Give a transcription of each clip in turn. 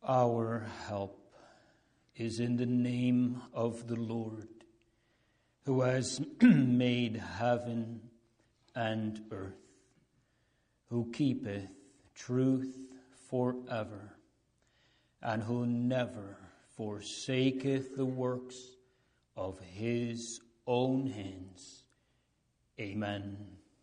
Our help is in the name of the Lord, who has made heaven and earth, who keepeth truth forever, and who never forsaketh the works of his own hands. Amen.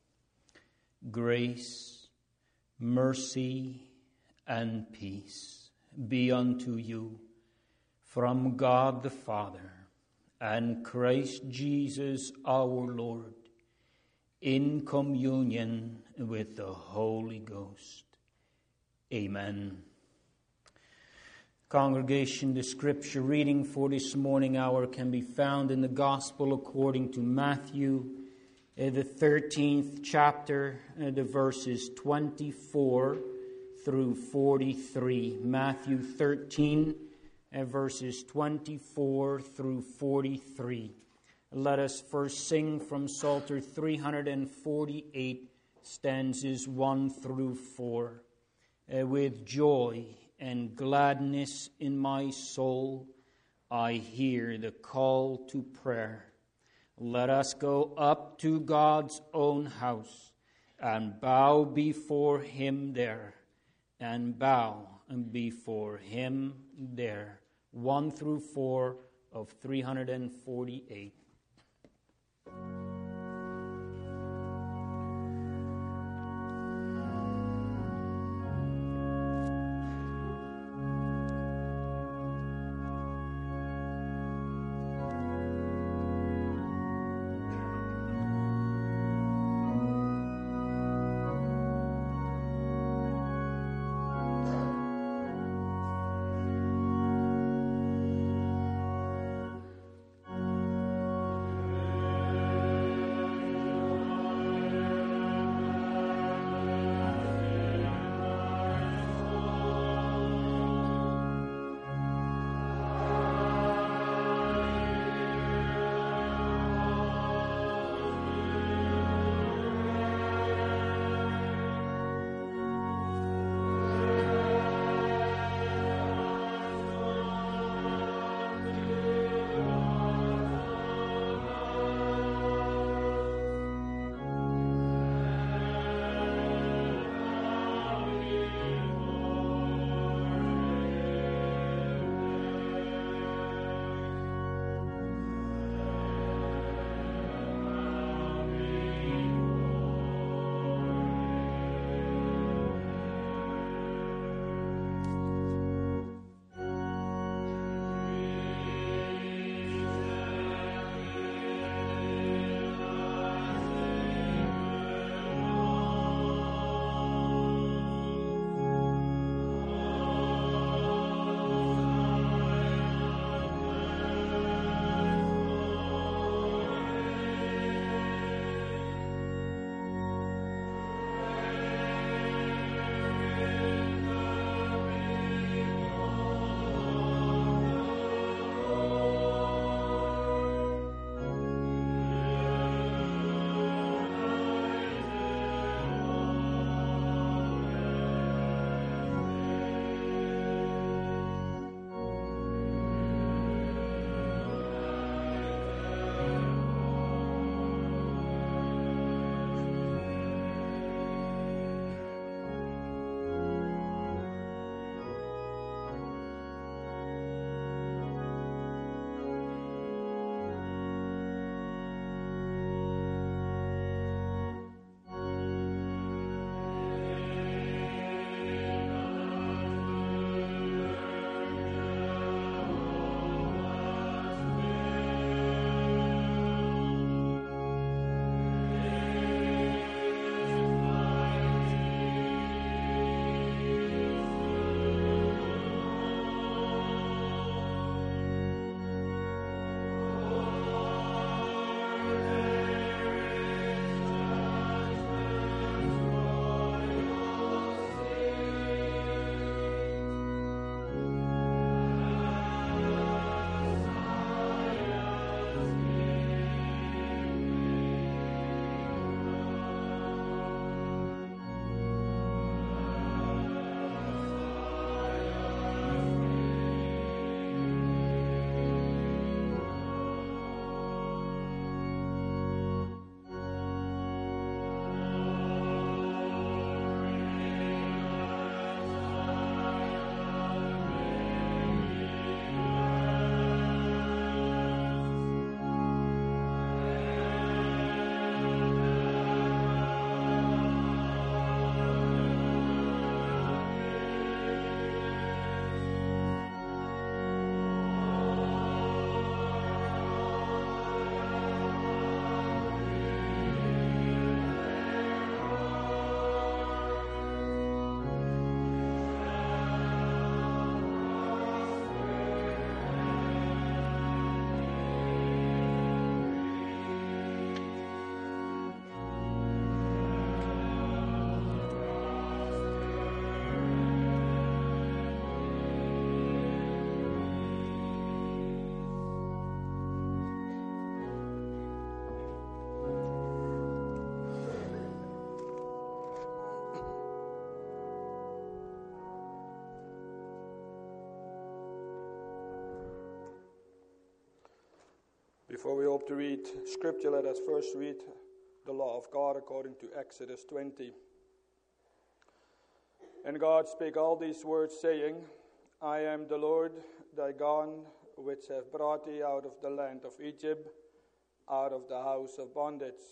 Grace, mercy, and peace be unto you from God the Father and Christ Jesus our Lord, in communion with the Holy Ghost. Amen. Congregation, the scripture reading for this morning hour can be found in the Gospel according to Matthew, the 13th chapter, the verses 24 through 43. Matthew 13, verses 24 through 43. Let us first sing from Psalter 348, stanzas 1 through 4. With joy and gladness in my soul, I hear the call to prayer. Let us go up to God's own house and bow before him there. And bow before him there. 1 through 4 of 348. Before we hope to read Scripture, let us first read the law of God according to Exodus 20. And God spake all these words, saying, I am the Lord thy God, which have brought thee out of the land of Egypt, out of the house of bondage.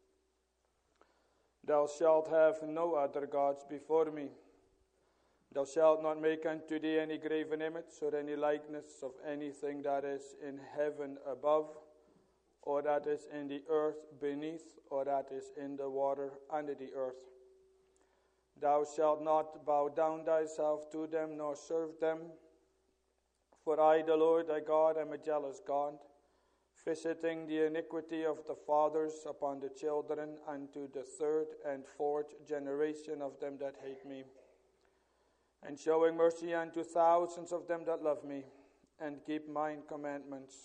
Thou shalt have no other gods before me. Thou shalt not make unto thee any graven image, or any likeness of anything that is in heaven above, or that is in the earth beneath, or that is in the water under the earth. Thou shalt not bow down thyself to them, nor serve them. For I, the Lord thy God, am a jealous God, visiting the iniquity of the fathers upon the children unto the third and fourth generation of them that hate me, and showing mercy unto thousands of them that love me, and keep mine commandments.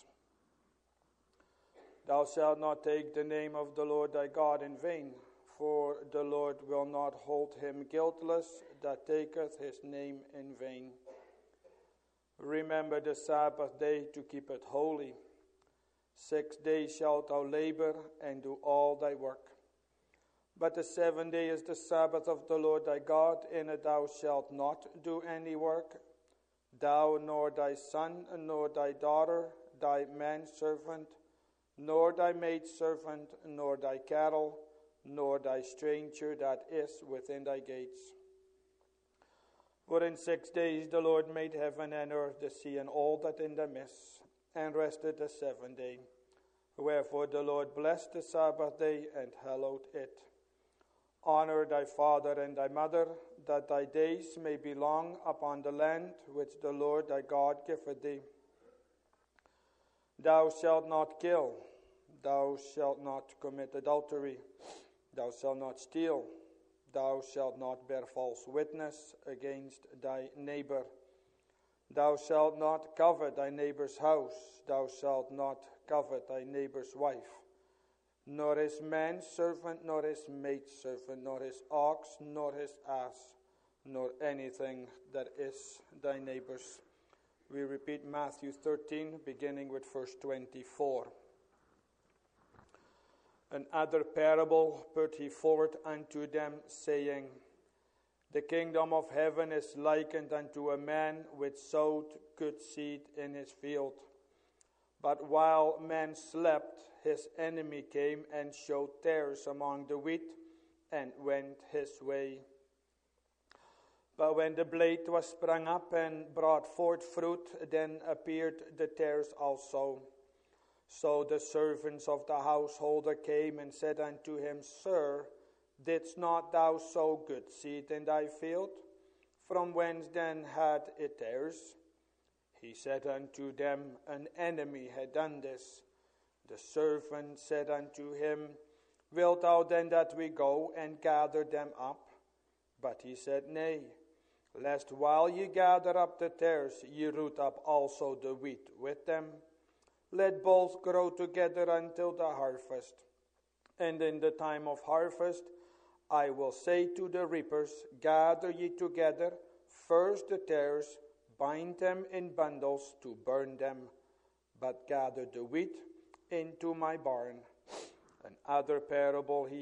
Thou shalt not take the name of the Lord thy God in vain, for the Lord will not hold him guiltless that taketh his name in vain. Remember the Sabbath day to keep it holy. 6 days shalt thou labor and do all thy work. But the 7th day is the Sabbath of the Lord thy God, in it thou shalt not do any work, thou nor thy son, nor thy daughter, thy manservant, nor thy maidservant, nor thy cattle, nor thy stranger that is within thy gates. For in 6 days the Lord made heaven and earth, the sea, and all that in them is, and rested the 7th day. Wherefore the Lord blessed the Sabbath day and hallowed it. Honor thy father and thy mother, that thy days may be long upon the land which the Lord thy God giveth thee. Thou shalt not kill. Thou shalt not commit adultery. Thou shalt not steal. Thou shalt not bear false witness against thy neighbor. Thou shalt not covet thy neighbor's house. Thou shalt not covet thy neighbor's wife, nor his manservant, nor his maidservant, nor his ox, nor his ass, nor anything that is thy neighbor's. We repeat Matthew 13, beginning with verse 24. Another parable put he forth unto them, saying, The kingdom of heaven is likened unto a man which sowed good seed in his field. But while men slept, his enemy came and showed tares among the wheat, and went his way. But when the blade was sprung up and brought forth fruit, then appeared the tares also. So the servants of the householder came and said unto him, Sir, didst not thou sow good seed in thy field? From whence then had it tares? He said unto them, An enemy had done this. The servant said unto him, Wilt thou then that we go and gather them up? But he said, Nay, lest while ye gather up the tares, ye root up also the wheat with them. Let both grow together until the harvest. And in the time of harvest, I will say to the reapers, Gather ye together, first the tares, bind them in bundles to burn them, but gather the wheat into my barn. Another parable he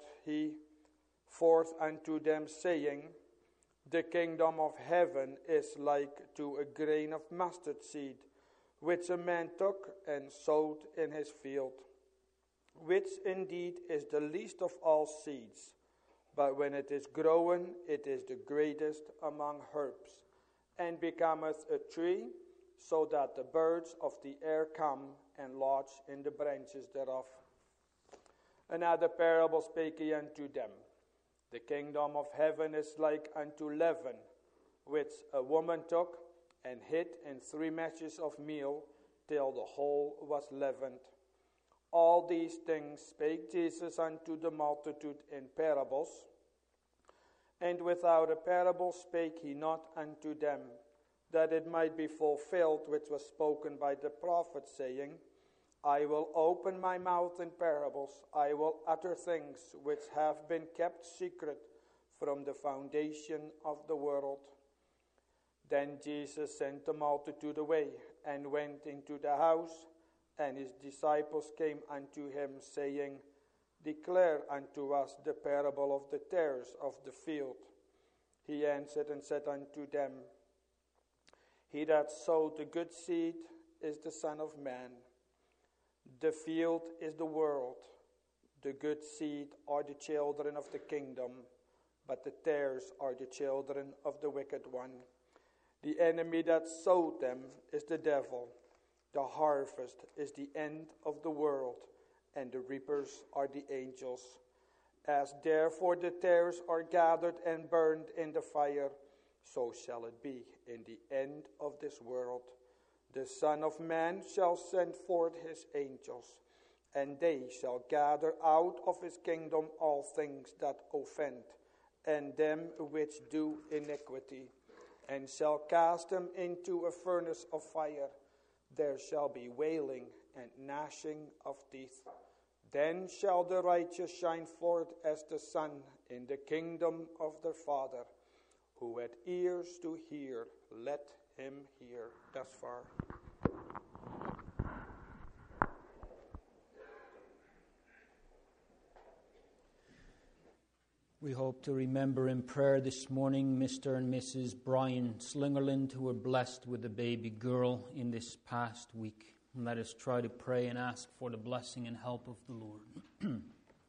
forth unto them, saying, The kingdom of heaven is like to a grain of mustard seed, which a man took and sowed in his field, which indeed is the least of all seeds, but when it is grown, it is the greatest among herbs, and becometh a tree, so that the birds of the air come and lodge in the branches thereof. Another parable spake he unto them. The kingdom of heaven is like unto leaven, which a woman took and hid in 3 measures of meal, till the whole was leavened. All these things spake Jesus unto the multitude in parables, and without a parable spake he not unto them, that it might be fulfilled which was spoken by the prophet, saying, I will open my mouth in parables, I will utter things which have been kept secret from the foundation of the world. Then Jesus sent the multitude away, and went into the house, And his disciples came unto him, saying, Declare unto us the parable of the tares of the field. He answered and said unto them, He that sowed the good seed is the Son of Man. The field is the world. The good seed are the children of the kingdom, but the tares are the children of the wicked one. The enemy that sowed them is the devil. The harvest is the end of the world, and the reapers are the angels. As therefore the tares are gathered and burned in the fire, so shall it be in the end of this world. The Son of Man shall send forth his angels, and they shall gather out of his kingdom all things that offend, and them which do iniquity, and shall cast them into a furnace of fire. There shall be wailing and gnashing of teeth. Then shall the righteous shine forth as the sun in the kingdom of their Father. Who had ears to hear, let him hear. Thus far. We hope to remember in prayer this morning Mr. and Mrs. Brian Slingerland, who were blessed with a baby girl in this past week. And let us try to pray and ask for the blessing and help of the Lord.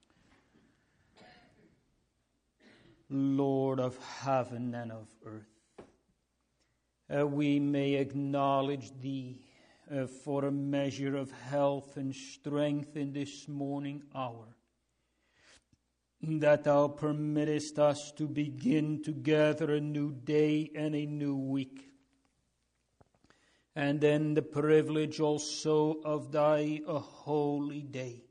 Lord of heaven and of earth, we may acknowledge Thee for a measure of health and strength in this morning hour, that Thou permittest us to begin together a new day and a new week. And then the privilege also of Thy holy day.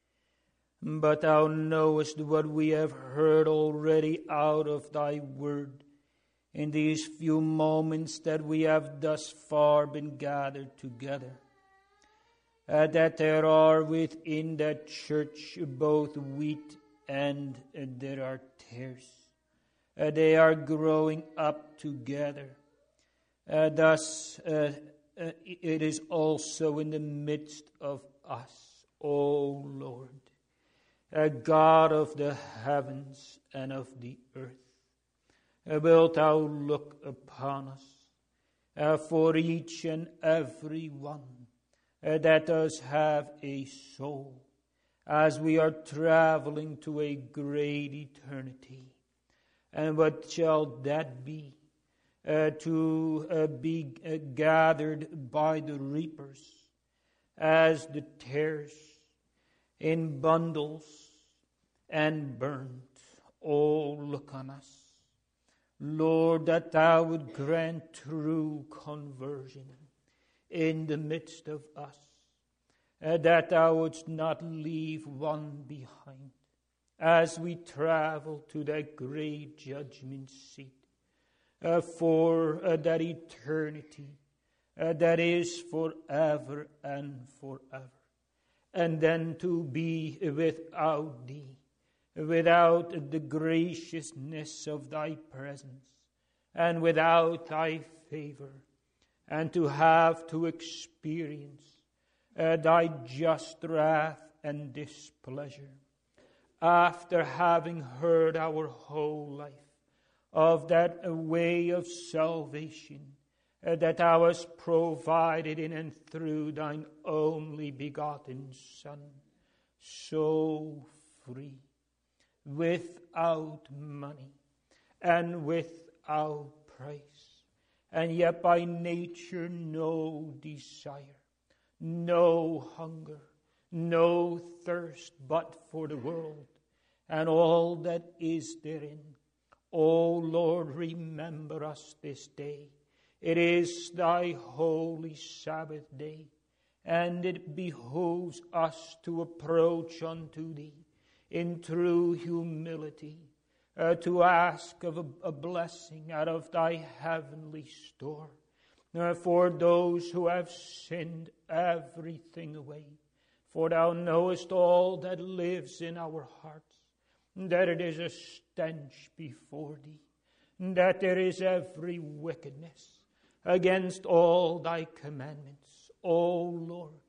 But Thou knowest what we have heard already out of Thy word in these few moments that we have thus far been gathered together. That there are within that church both wheat and there are tares. They are growing up together. Thus, it is also in the midst of us, O Lord, God of the heavens and of the earth. Wilt Thou look upon us, for each and every one that does have a soul, as we are traveling to a great eternity. And what shall that be? To be gathered by the reapers as the tares in bundles and burned. Oh, look on us. Lord, that Thou would grant true conversion in the midst of us. That Thou wouldst not leave one behind as we travel to that great judgment seat for that eternity that is forever and forever. And then to be without Thee, without the graciousness of Thy presence, and without Thy favor, and to have to experience Thy just wrath and displeasure, after having heard our whole life of that way of salvation that Thou hast provided in and through Thine only begotten Son, so free, without money and without price, and yet by nature no desire, no hunger, no thirst but for the world and all that is therein. O Lord, remember us this day. It is Thy holy Sabbath day, and it behooves us to approach unto Thee in true humility, to ask of a blessing out of Thy heavenly store. For those who have sinned everything away, for Thou knowest all that lives in our hearts, that it is a stench before Thee, that there is every wickedness against all Thy commandments. O Lord,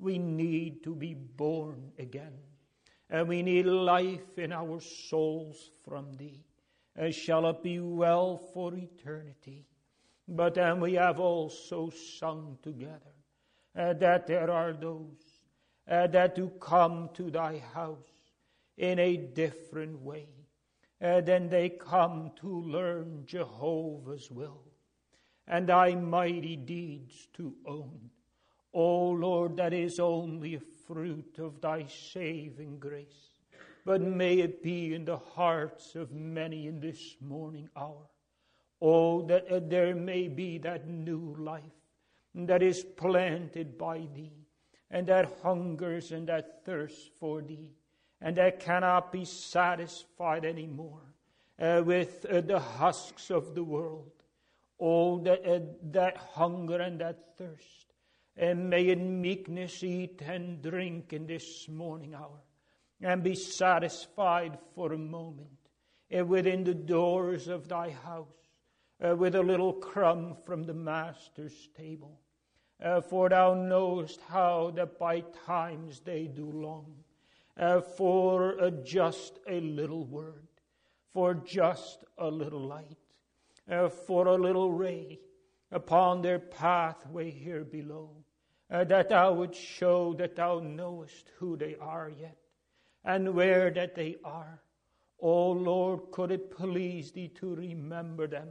We need to be born again. And we need life in our souls from Thee. Shall it be well for eternity? But then we have also sung together that there are those that do come to Thy house in a different way. Then they come to learn Jehovah's will and Thy mighty deeds to own. O Lord, that is only a fruit of Thy saving grace. But may it be in the hearts of many in this morning hour. Oh, that there may be that new life that is planted by Thee, and that hungers and that thirsts for Thee, and that cannot be satisfied anymore with the husks of the world. Oh, that hunger and that thirst, and may in meekness eat and drink in this morning hour, and be satisfied for a moment within the doors of Thy house, with a little crumb from the Master's table. For Thou knowest how that by times they do long for just a little word, for just a little light, for a little ray upon their pathway here below, that Thou would show that Thou knowest who they are yet, and where that they are. O Lord, could it please Thee to remember them,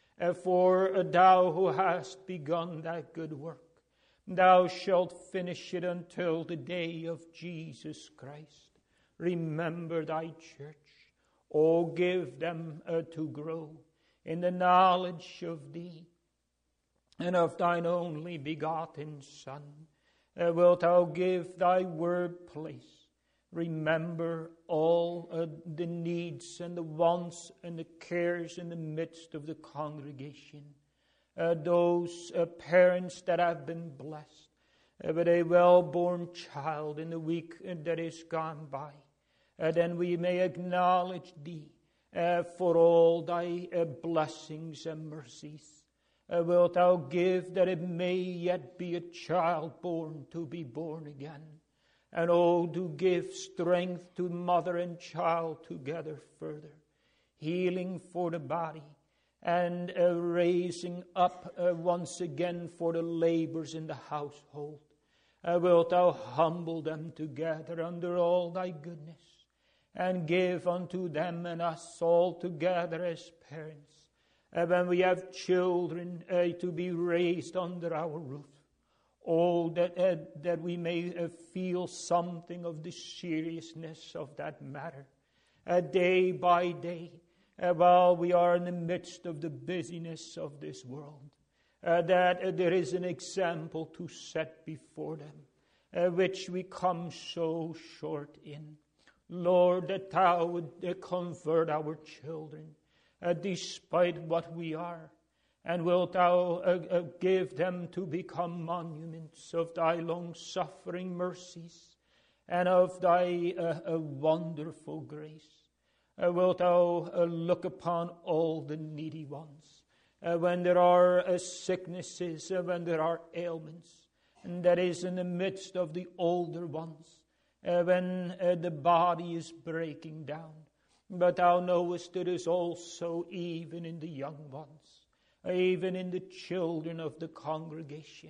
for Thou who hast begun that good work, Thou shalt finish it until the day of Jesus Christ. Remember Thy church. O give them to grow in the knowledge of Thee and of Thine only begotten Son. Wilt Thou give Thy word place? Remember all the needs and the wants and the cares in the midst of the congregation. Those parents that have been blessed with a well-born child in the week that is gone by. Then we may acknowledge Thee for all Thy blessings and mercies. Wilt Thou give that it may yet be a child born to be born again? And oh, to give strength to mother and child together further, healing for the body, and raising up once again for the labors in the household. Wilt Thou humble them together under all Thy goodness, and give unto them and us all together as parents, when we have children to be raised under our roof. Oh, that we may feel something of the seriousness of that matter, day by day, while we are in the midst of the busyness of this world, that there is an example to set before them, which we come so short in. Lord, that Thou would convert our children, despite what we are, and wilt Thou give them to become monuments of Thy long-suffering mercies and of Thy wonderful grace. Wilt Thou look upon all the needy ones, when there are sicknesses, when there are ailments, and that is in the midst of the older ones, when the body is breaking down. But Thou knowest it is also even in the young ones, even in the children of the congregation.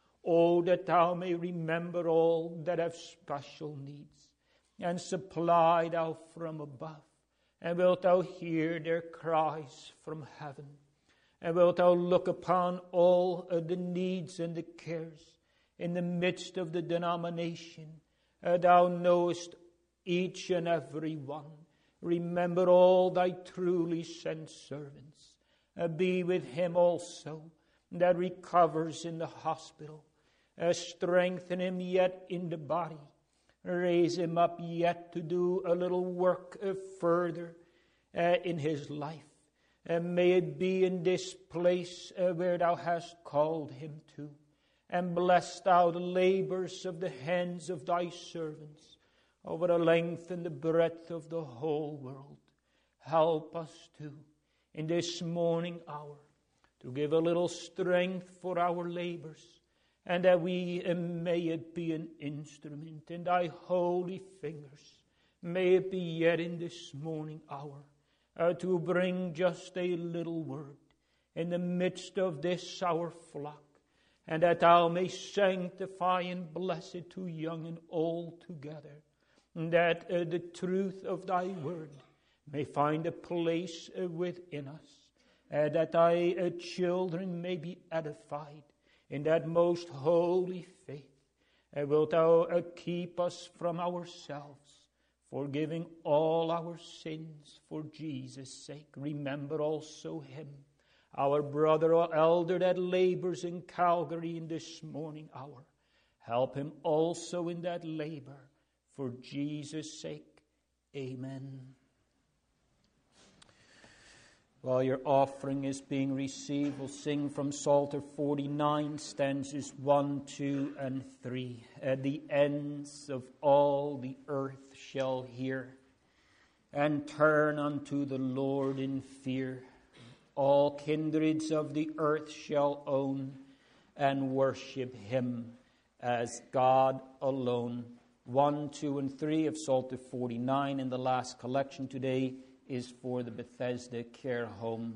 Oh, that Thou may remember all that have special needs, and supply Thou from above. And wilt Thou hear their cries from heaven? And wilt Thou look upon all the needs and the cares in the midst of the denomination? Thou knowest each and every one. Remember all Thy truly sent servants. Be with him also that recovers in the hospital. Strengthen him yet in the body. Raise him up yet to do a little work further in his life. May it be in this place where Thou hast called him to. And bless Thou the labors of the hands of Thy servants over the length and the breadth of the whole world. Help us too in this morning hour to give a little strength for our labors, and that we may be an instrument in thy holy fingers. May it be yet in this morning hour to bring just a little word in the midst of this our flock, and that thou may sanctify and bless it to young and old together, and that the truth of thy word may find a place within us, that thy children may be edified in that most holy faith. Wilt thou keep us from ourselves, forgiving all our sins for Jesus' sake. Remember also him, our brother or elder that labors in Calgary in this morning hour. Help him also in that labor for Jesus' sake. Amen. While your offering is being received, we'll sing from Psalter 49, stanzas 1, 2, and 3. At the ends of all the earth shall hear, and turn unto the Lord in fear. All kindreds of the earth shall own, and worship him as God alone. 1, 2, and 3 of Psalter 49, and the last collection today is for the Bethesda Care Home.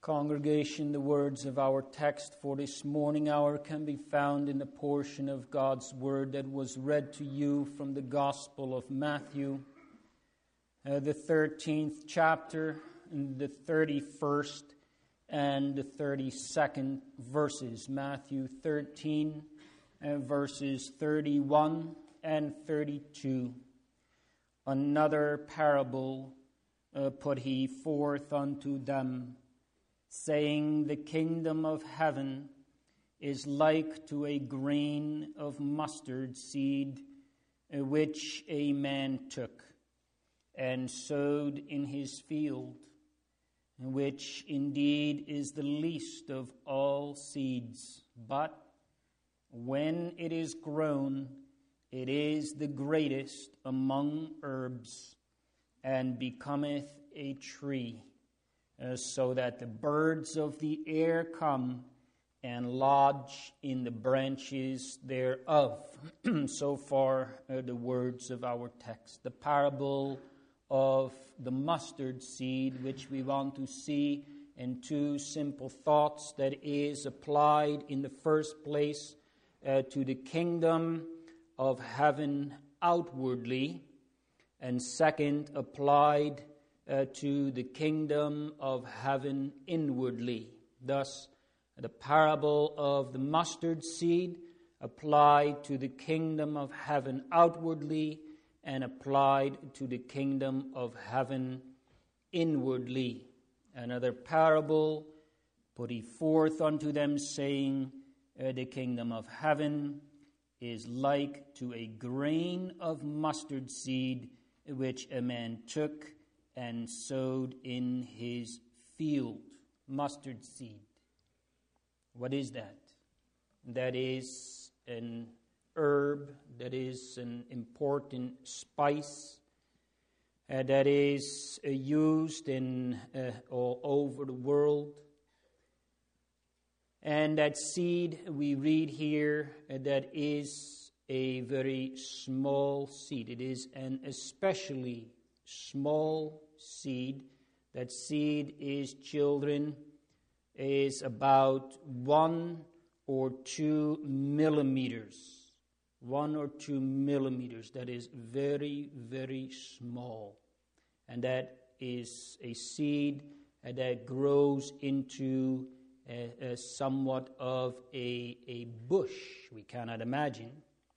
Congregation, the words of our text for this morning hour can be found in the portion of God's Word that was read to you from the Gospel of Matthew, the 13th chapter, the 31st and the 32nd verses. Matthew 13, verses 31 and 32. Another parable put he forth unto them, saying, the kingdom of heaven is like to a grain of mustard seed, which a man took and sowed in his field, which indeed is the least of all seeds. But when it is grown, it is the greatest among herbs, and becometh a tree, so that the birds of the air come and lodge in the branches thereof. So far, the words of our text. The parable of the mustard seed, which we want to see in two simple thoughts, that is applied in the first place to the kingdom of heaven outwardly, and second, applied to the kingdom of heaven inwardly. Thus, the parable of the mustard seed applied to the kingdom of heaven outwardly and applied to the kingdom of heaven inwardly. Another parable put he forth unto them, saying, the kingdom of heaven is like to a grain of mustard seed, which a man took and sowed in his field. Mustard seed. What is that? That is an herb, that is an important spice, that is used in all over the world. And that seed we read here, that is a very small seed. It is an especially small seed. That seed is, children, is about 1 or 2 millimeters. 1 or 2 millimeters. That is very, very small. And that is a seed that grows into somewhat of a bush. We cannot imagine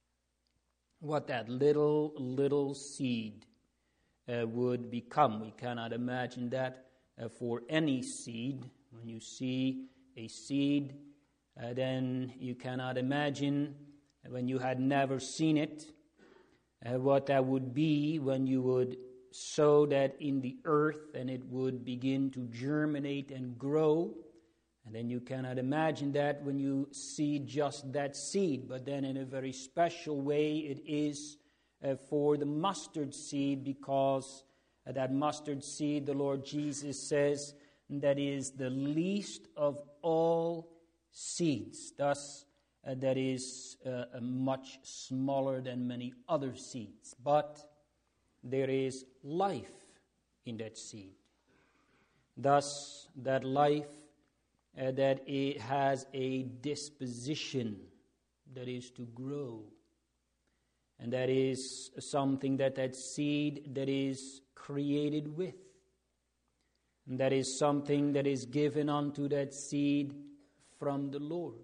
what that little seed would become. We cannot imagine that for any seed. When you see a seed, then you cannot imagine, when you had never seen it, what that would be when you would sow that in the earth and it would begin to germinate and grow. And then you cannot imagine that when you see just that seed. But then in a very special way it is for the mustard seed, because that mustard seed, the Lord Jesus says, that is the least of all seeds. Thus, that is much smaller than many other seeds. But there is life in that seed. Thus, that life that it has a disposition, that is to grow. And that is something that seed that is created with. And that is something that is given unto that seed from the Lord,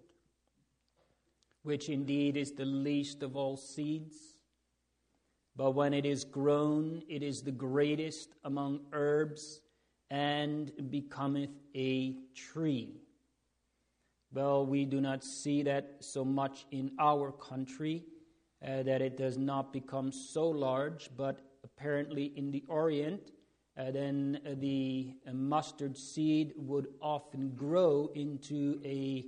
which indeed is the least of all seeds. But when it is grown, it is the greatest among herbs, and becometh a tree. Well, we do not see that so much in our country, that it does not become so large, but apparently in the Orient, then the mustard seed would often grow into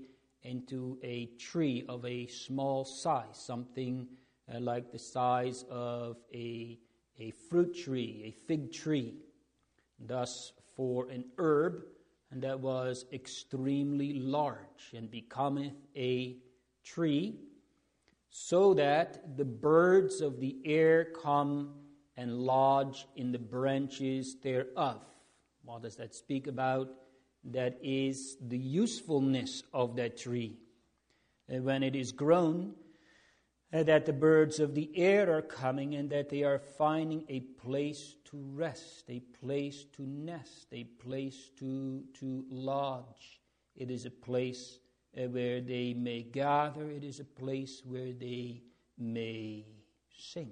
a tree of a small size, something like the size of a fruit tree, a fig tree. Thus, for an herb, and that was extremely large, and becometh a tree, so that the birds of the air come and lodge in the branches thereof. What does that speak about? that is the usefulness of that tree. When it is grown, that the birds of the air are coming and that they are finding a place to rest, a place to nest, a place to lodge. It is a place where they may gather. It is a place where they may sing.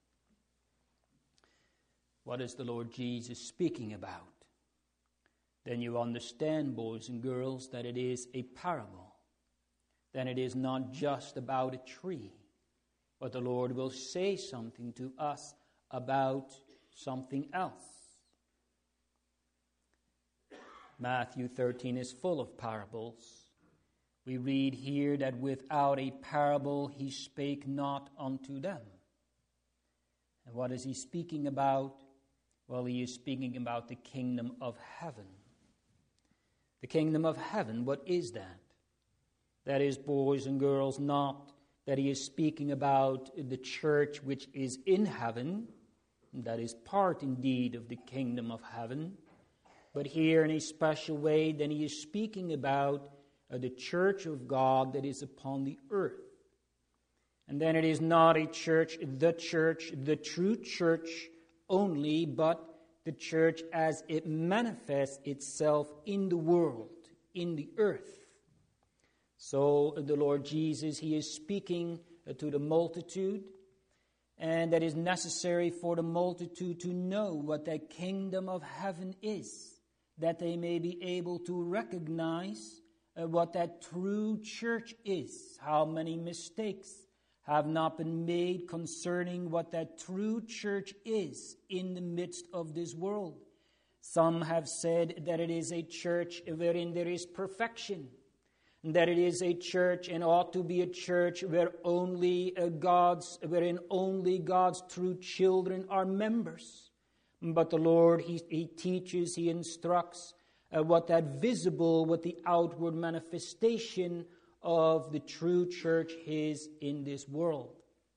What is the Lord Jesus speaking about? Then you understand, boys and girls, that it is a parable. Then it is not just about a tree, but the Lord will say something to us about something else. Matthew 13 is full of parables. We read here that without a parable he spake not unto them. And what is he speaking about? Well, he is speaking about the kingdom of heaven. The kingdom of heaven, what is that? That is, boys and girls, not that he is speaking about the church which is in heaven. That is part indeed of the kingdom of heaven. But here in a special way, then he is speaking about the church of God that is upon the earth. And then it is not a church, the true church only, but the church as it manifests itself in the world, in the earth. So the Lord Jesus, he is speaking to the multitude, and that is necessary for the multitude to know what that kingdom of heaven is, that they may be able to recognize what that true church is. How many mistakes have not been made concerning what that true church is in the midst of this world. Some have said that it is a church wherein there is perfection, that it is a church and ought to be a church wherein only God's true children are members. But the Lord, he teaches, he instructs what that visible, what the outward manifestation of the true church is in this world.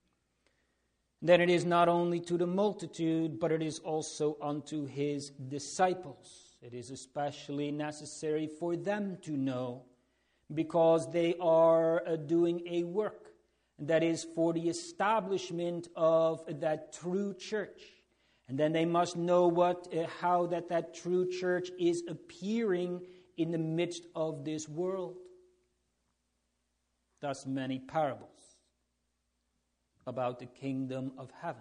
Then it is not only to the multitude, but it is also unto his disciples. It is especially necessary for them to know, because they are doing a work that is for the establishment of that true church. And then they must know how that true church is appearing in the midst of this world. Thus many parables about the kingdom of heaven.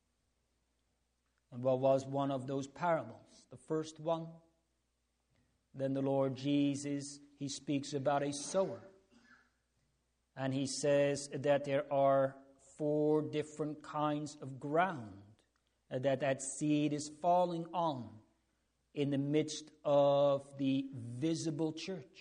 And what was one of those parables? The first one. Then the Lord Jesus, he speaks about a sower. And he says that there are 4 different kinds of ground that seed is falling on in the midst of the visible church.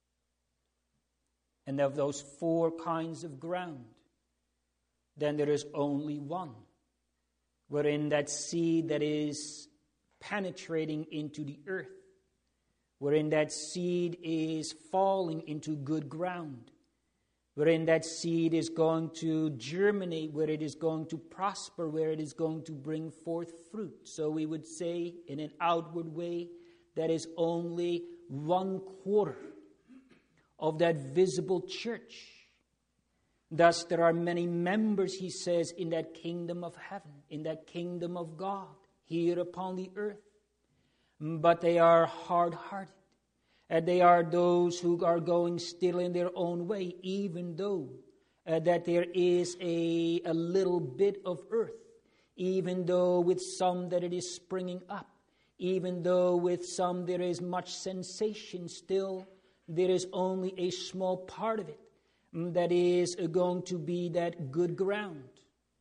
And of those 4 kinds of ground, then there is only one, wherein that seed that is penetrating into the earth, wherein that seed is falling into good ground, wherein that seed is going to germinate, where it is going to prosper, where it is going to bring forth fruit. So we would say, in an outward way, that is only 1/4 of that visible church. Thus, there are many members, he says, in that kingdom of heaven, in that kingdom of God, here upon the earth. But they are hard-hearted. And they are those who are going still in their own way, even though that there is a little bit of earth, even though with some that it is springing up, even though with some there is much sensation, still there is only a small part of it that is going to be that good ground.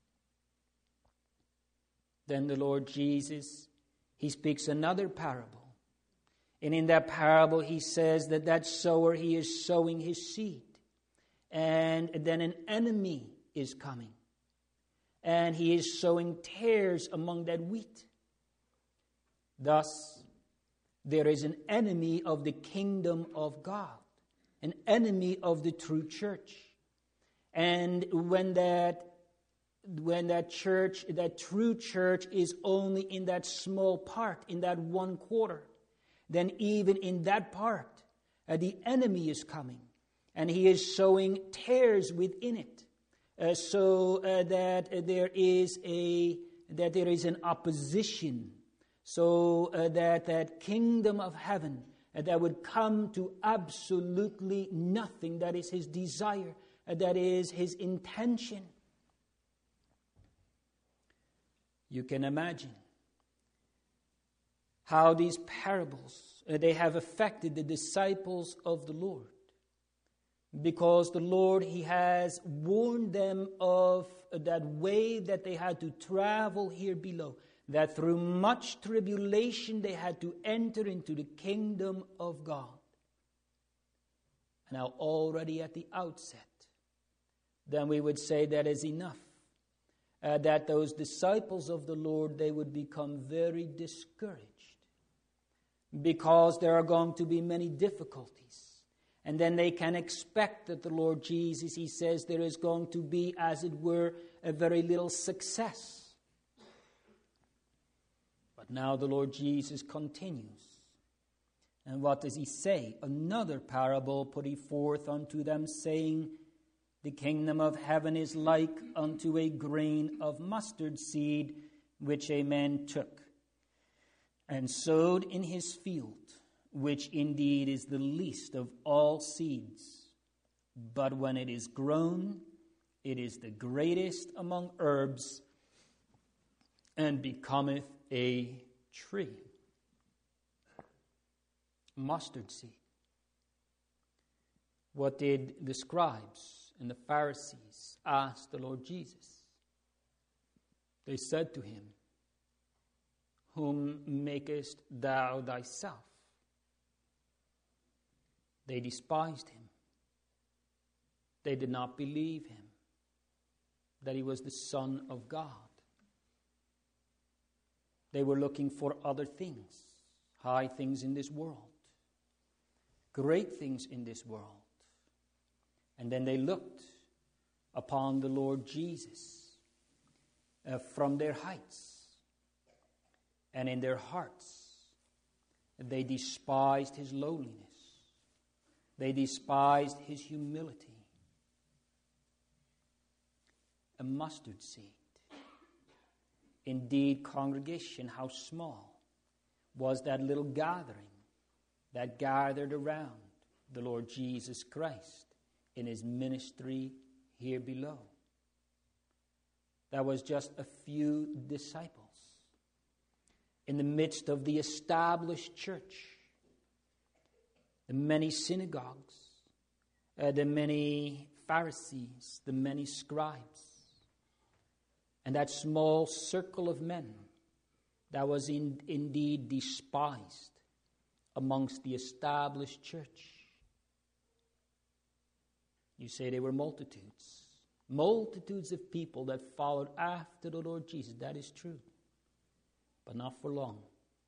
Then the Lord Jesus, he speaks another parable. And in that parable, he says that sower, he is sowing his seed. And then an enemy is coming. And he is sowing tares among that wheat. Thus, there is an enemy of the kingdom of God, an enemy of the true church. And when that church, that true church, is only in that small part, in that 1/4, then even in that part, the enemy is coming, and he is sowing tares within it, so that there is an opposition, so that kingdom of heaven that would come to absolutely nothing. That is his desire, that is his intention. You can imagine how these parables, they have affected the disciples of the Lord. Because the Lord, he has warned them of that way that they had to travel here below, that through much tribulation they had to enter into the kingdom of God. Now already at the outset, then we would say that is enough. That those disciples of the Lord, they would become very discouraged, because there are going to be many difficulties. And then they can expect that the Lord Jesus, he says, there is going to be, as it were, a very little success. But now the Lord Jesus continues. And what does he say? Another parable put he forth unto them, saying, the kingdom of heaven is like unto a grain of mustard seed, which a man took and sowed in his field, which indeed is the least of all seeds. But when it is grown, it is the greatest among herbs, and becometh a tree. Mustard seed. What did the scribes and the Pharisees ask the Lord Jesus? They said to him, whom makest thou thyself? They despised him. They did not believe him, that he was the Son of God. They were looking for other things, high things in this world, great things in this world. And then they looked upon the Lord Jesus from their heights, and in their hearts they despised his lowliness. They despised his humility. A mustard seed. Indeed, congregation, how small was that little gathering that gathered around the Lord Jesus Christ in his ministry here below. That was just a few disciples in the midst of the established church, the many synagogues, the many Pharisees, the many scribes, and that small circle of men that was indeed despised amongst the established church. You say they were multitudes. Multitudes of people that followed after the Lord Jesus. That is true. But not for long.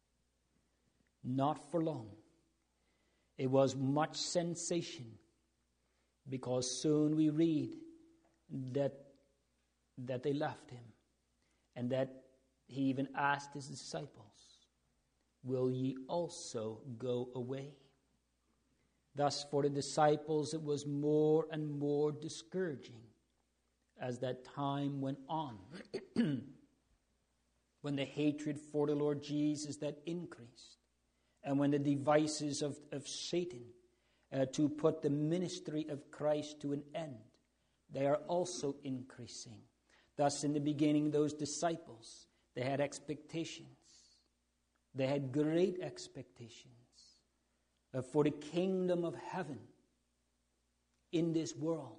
Not for long. It was much sensation, because soon we read that they left him, and that he even asked his disciples, will ye also go away? Thus for the disciples it was more and more discouraging as that time went on. When the hatred for the Lord Jesus that increased, and when the devices of Satan to put the ministry of Christ to an end, they are also increasing. Thus in the beginning, those disciples, they had expectations. They had great expectations for the kingdom of heaven in this world.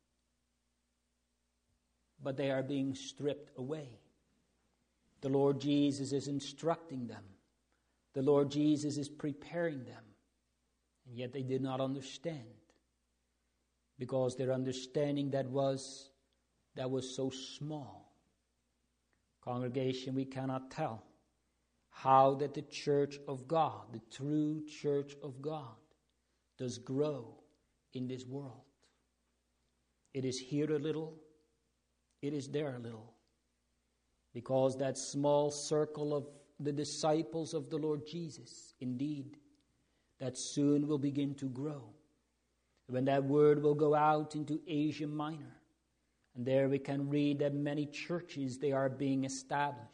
But they are being stripped away. The Lord Jesus is instructing them. The Lord Jesus is preparing them. And yet they did not understand, because their understanding that was so small. Congregation, we cannot tell how that the church of God, the true church of God, does grow in this world. It is here a little, it is there a little. Because that small circle of the disciples of the Lord Jesus, indeed, that soon will begin to grow. When that word will go out into Asia Minor, and there we can read that many churches, they are being established.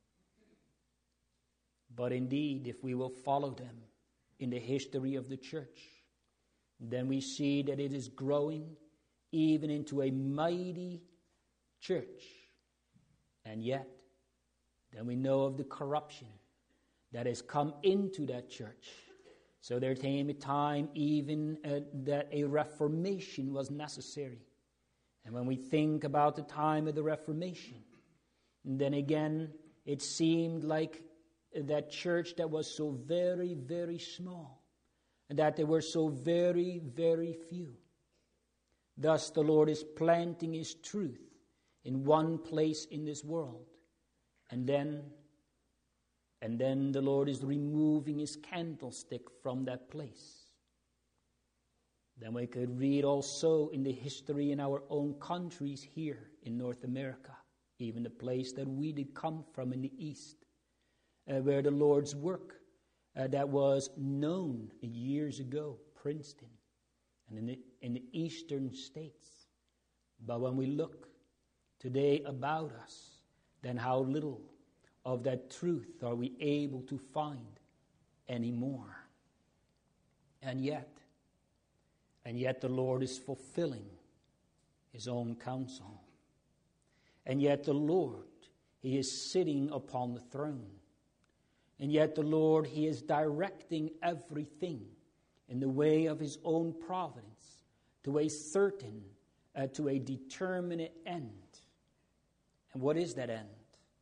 But indeed, if we will follow them in the history of the church, then we see that it is growing even into a mighty church. And yet, then we know of the corruption that has come into that church. So there came a time even that a reformation was necessary. And when we think about the time of the Reformation, then again, it seemed like that church that was so very, very small, and that there were so very, very few. Thus the Lord is planting His truth in one place in this world, and then the Lord is removing His candlestick from that place. Then we could read also in the history in our own countries here in North America, even the place that we did come from in the East, where the Lord's work that was known years ago, Princeton, and in the eastern states. But when we look today about us, then how little of that truth are we able to find anymore. And yet the Lord is fulfilling His own counsel. And yet the Lord, He is sitting upon the throne. And yet the Lord, He is directing everything in the way of His own providence to a certain, to a determinate end. And what is that end?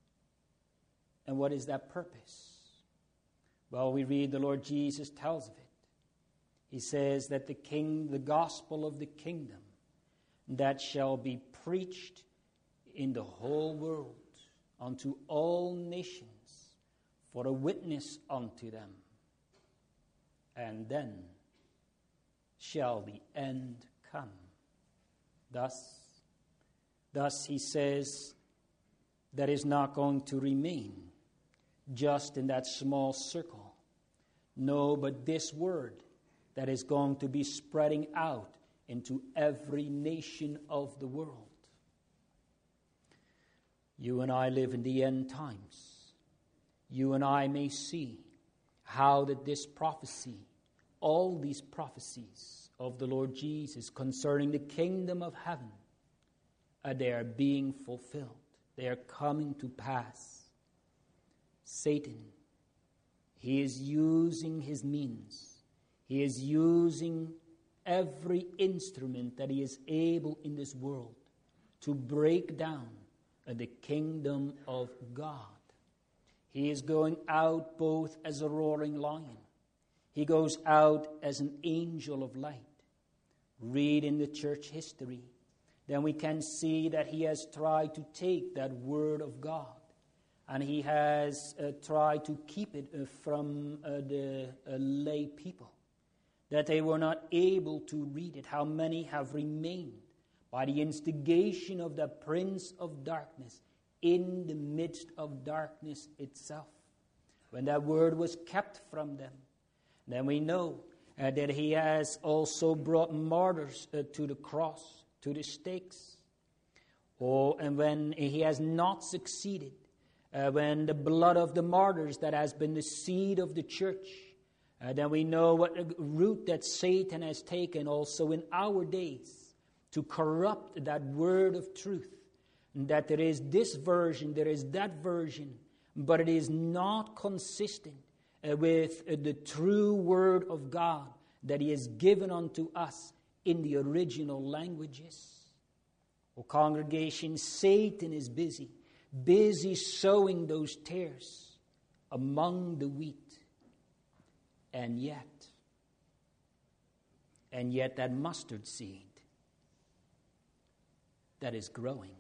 And what is that purpose? Well, we read the Lord Jesus tells of it. He says that the gospel of the kingdom, that shall be preached in the whole world unto all nations for a witness unto them. And then shall the end come. Thus he says that is not going to remain just in that small circle. No, but this word that is going to be spreading out into every nation of the world. You and I live in the end times. You and I may see how that this prophecy, all these prophecies of the Lord Jesus concerning the kingdom of heaven, they are being fulfilled. They are coming to pass. Satan, he is using his means. He is using every instrument that he is able in this world to break down the kingdom of God. He is going out both as a roaring lion. He goes out as an angel of light. Read in the church history, then we can see that he has tried to take that word of God and he has tried to keep it from the lay people, that they were not able to read it. How many have remained by the instigation of the prince of darkness in the midst of darkness itself? When that word was kept from them, then we know that he has also brought martyrs to the cross, to the stakes. Oh, and when he has not succeeded, when the blood of the martyrs that has been the seed of the church, then we know what root that Satan has taken also in our days to corrupt that word of truth. That there is this version, there is that version, but it is not consistent with the true word of God that he has given unto us in the original languages. Oh, congregation, Satan is busy sowing those tares among the wheat. And yet that mustard seed that is growing,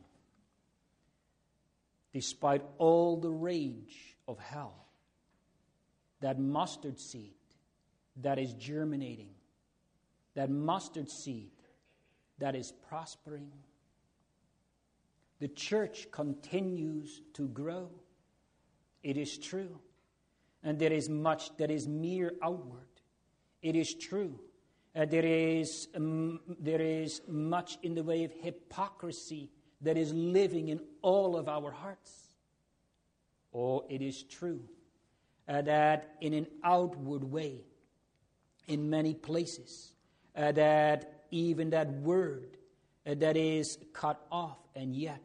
despite all the rage of hell, that mustard seed that is germinating, that mustard seed that is prospering. The church continues to grow. It is true. And there is much that is mere outward. It is true. There is much in the way of hypocrisy that is living in all of our hearts. Or it is true that in an outward way, in many places, that even that word that is cut off, and yet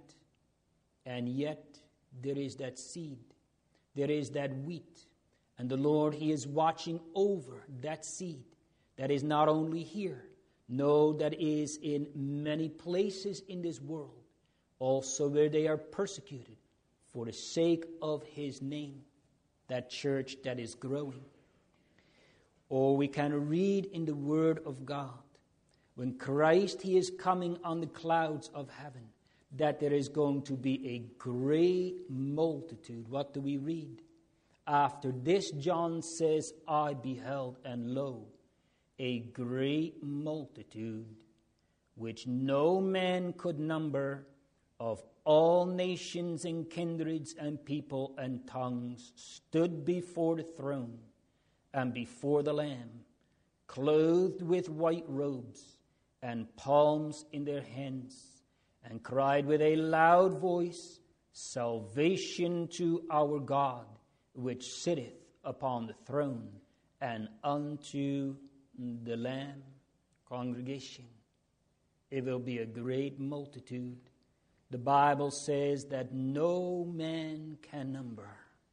there is that seed, there is that wheat, and the Lord, He is watching over that seed that is not only here, no, that is in many places in this world, also where they are persecuted for the sake of His name, that church that is growing. Or we can read in the Word of God, when Christ, He is coming on the clouds of heaven, that there is going to be a great multitude. What do we read? After this, John says, I beheld, and lo, a great multitude, which no man could number, of all nations and kindreds and people and tongues, stood before the throne and before the Lamb, clothed with white robes and palms in their hands, and cried with a loud voice, Salvation to our God, which sitteth upon the throne, and unto the Lamb. Congregation, it will be a great multitude. The Bible says that no man can number.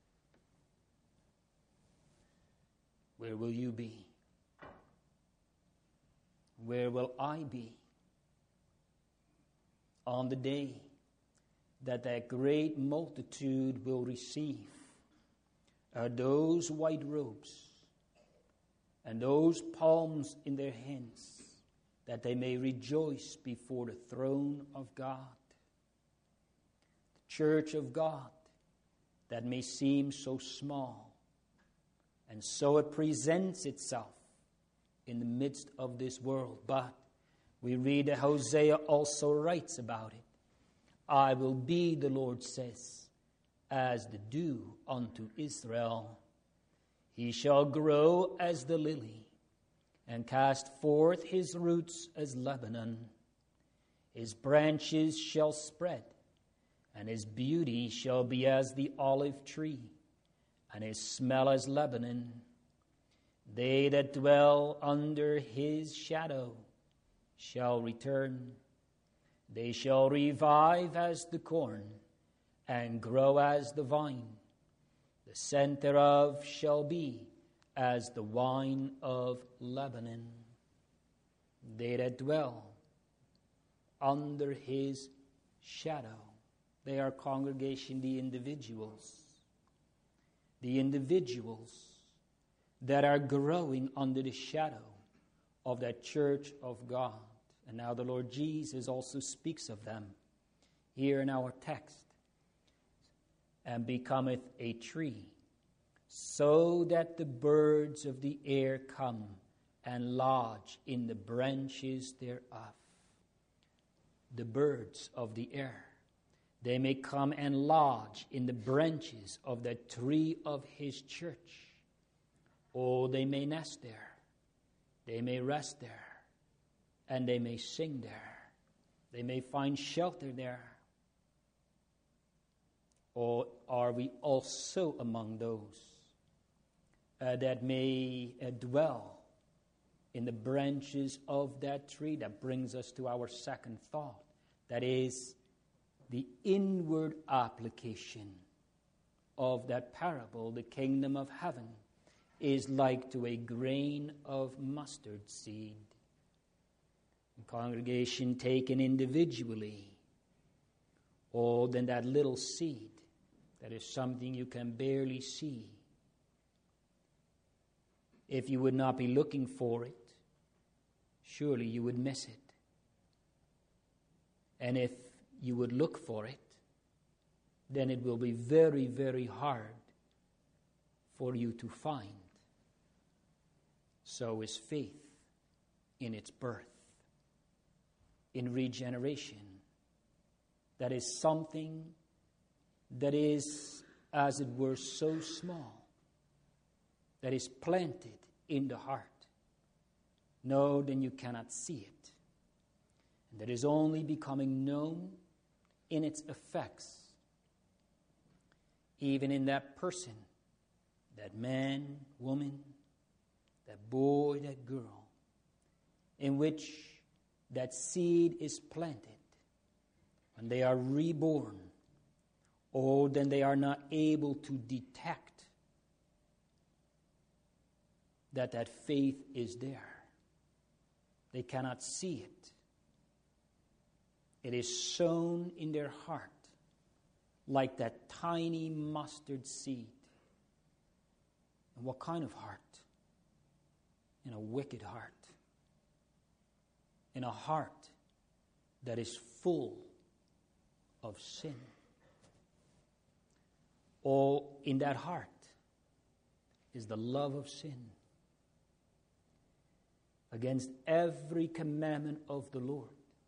Where will you be? Where will I be? On the day that great multitude will receive those white robes and those palms in their hands, that they may rejoice before the throne of God. The church of God that may seem so small, and so it presents itself in the midst of this world. But we read that Hosea also writes about it. I will be, the Lord says, as the dew unto Israel. He shall grow as the lily, and cast forth his roots as Lebanon. His branches shall spread, and his beauty shall be as the olive tree, and his smell as Lebanon. They that dwell under his shadow shall return. They shall revive as the corn, and grow as the vine. The scent thereof shall be as the wine of Lebanon. They that dwell under his shadow. They are, congregation, the individuals. The individuals that are growing under the shadow of that church of God. And now the Lord Jesus also speaks of them here in our text. And becometh a tree, so that the birds of the air come and lodge in the branches thereof. The birds of the air, they may come and lodge in the branches of the tree of his church. Oh, they may nest there, they may rest there, and they may sing there. They may find shelter there. Or are we also among those that may dwell in the branches of that tree? That brings us to our second thought. That is the inward application of that parable. The kingdom of heaven is like to a grain of mustard seed. The congregation taken individually, or then that little seed, that is something you can barely see. If you would not be looking for it, surely you would miss it. And if you would look for it, then it will be very, very hard for you to find. So is faith in its birth, in regeneration. That is something that is, as it were, so small, that is planted in the heart, no, then you cannot see it. And that is only becoming known in its effects, even in that person, that man, woman, that boy, that girl, in which that seed is planted. When they are reborn, oh, then they are not able to detect that faith is there. They cannot see it. It is sown in their heart like that tiny mustard seed. And what kind of heart? In a wicked heart. In a heart that is full of sin. Or in that heart is the love of sin against every commandment of the Lord.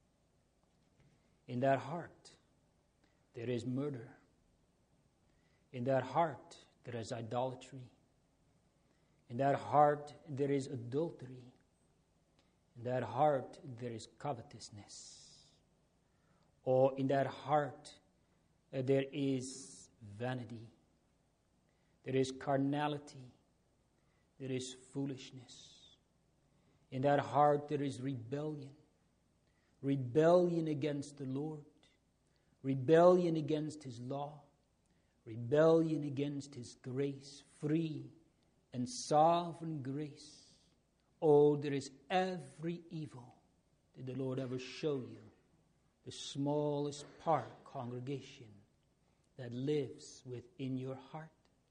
In that heart, there is murder. In that heart, there is idolatry. In that heart, there is adultery. In that heart, there is covetousness. Or in that heart, there is vanity. There is carnality. There is foolishness. In that heart, there is rebellion. Rebellion against the Lord. Rebellion against His law. Rebellion against His grace, free and sovereign grace. Oh, there is every evil. Did the Lord ever show you the smallest part, congregation, that lives within your heart?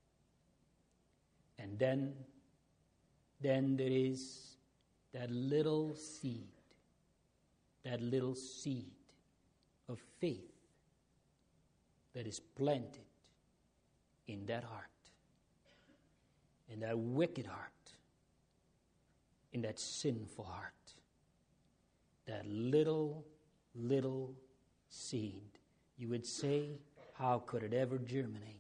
And then there is that little seed of faith that is planted in that heart, in that wicked heart, in that sinful heart. That little seed. You would say, how could it ever germinate?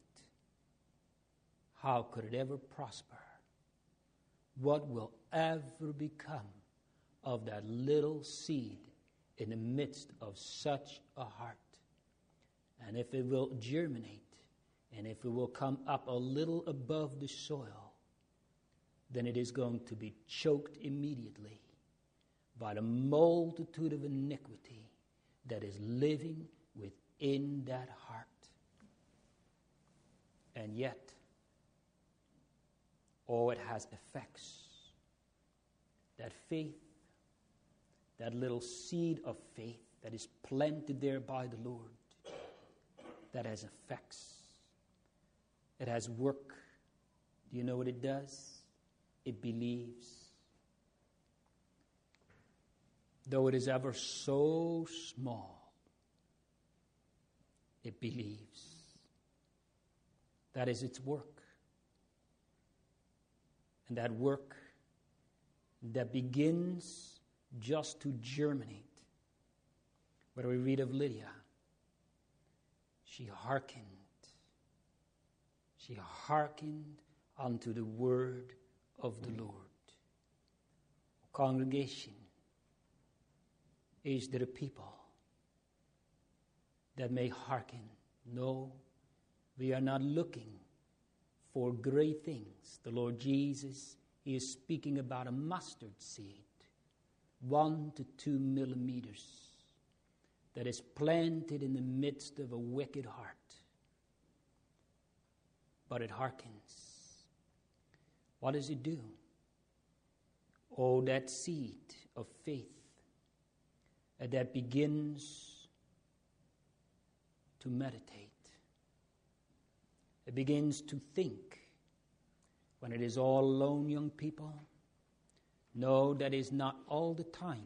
How could it ever prosper? What will ever become of that little seed in the midst of such a heart? And if it will germinate, and if it will come up a little above the soil, then it is going to be choked immediately by the multitude of iniquity that is living within that heart. And yet, it has effects. That faith, that little seed of faith that is planted there by the Lord, that has effects. It has work. Do you know what it does? It believes. Though it is ever so small, it believes. That is its work. And that work that begins just to germinate. Where we read of Lydia, she hearkened unto the word of the Lord. Congregation, is there a people that may hearken? No, we are not looking for great things. The Lord Jesus is speaking about a mustard seed, 1 to 2 millimeters, that is planted in the midst of a wicked heart. But it hearkens. What does it do? Oh, that seed of faith that begins to meditate. It begins to think. When it is all alone, young people, no, that is not all the time,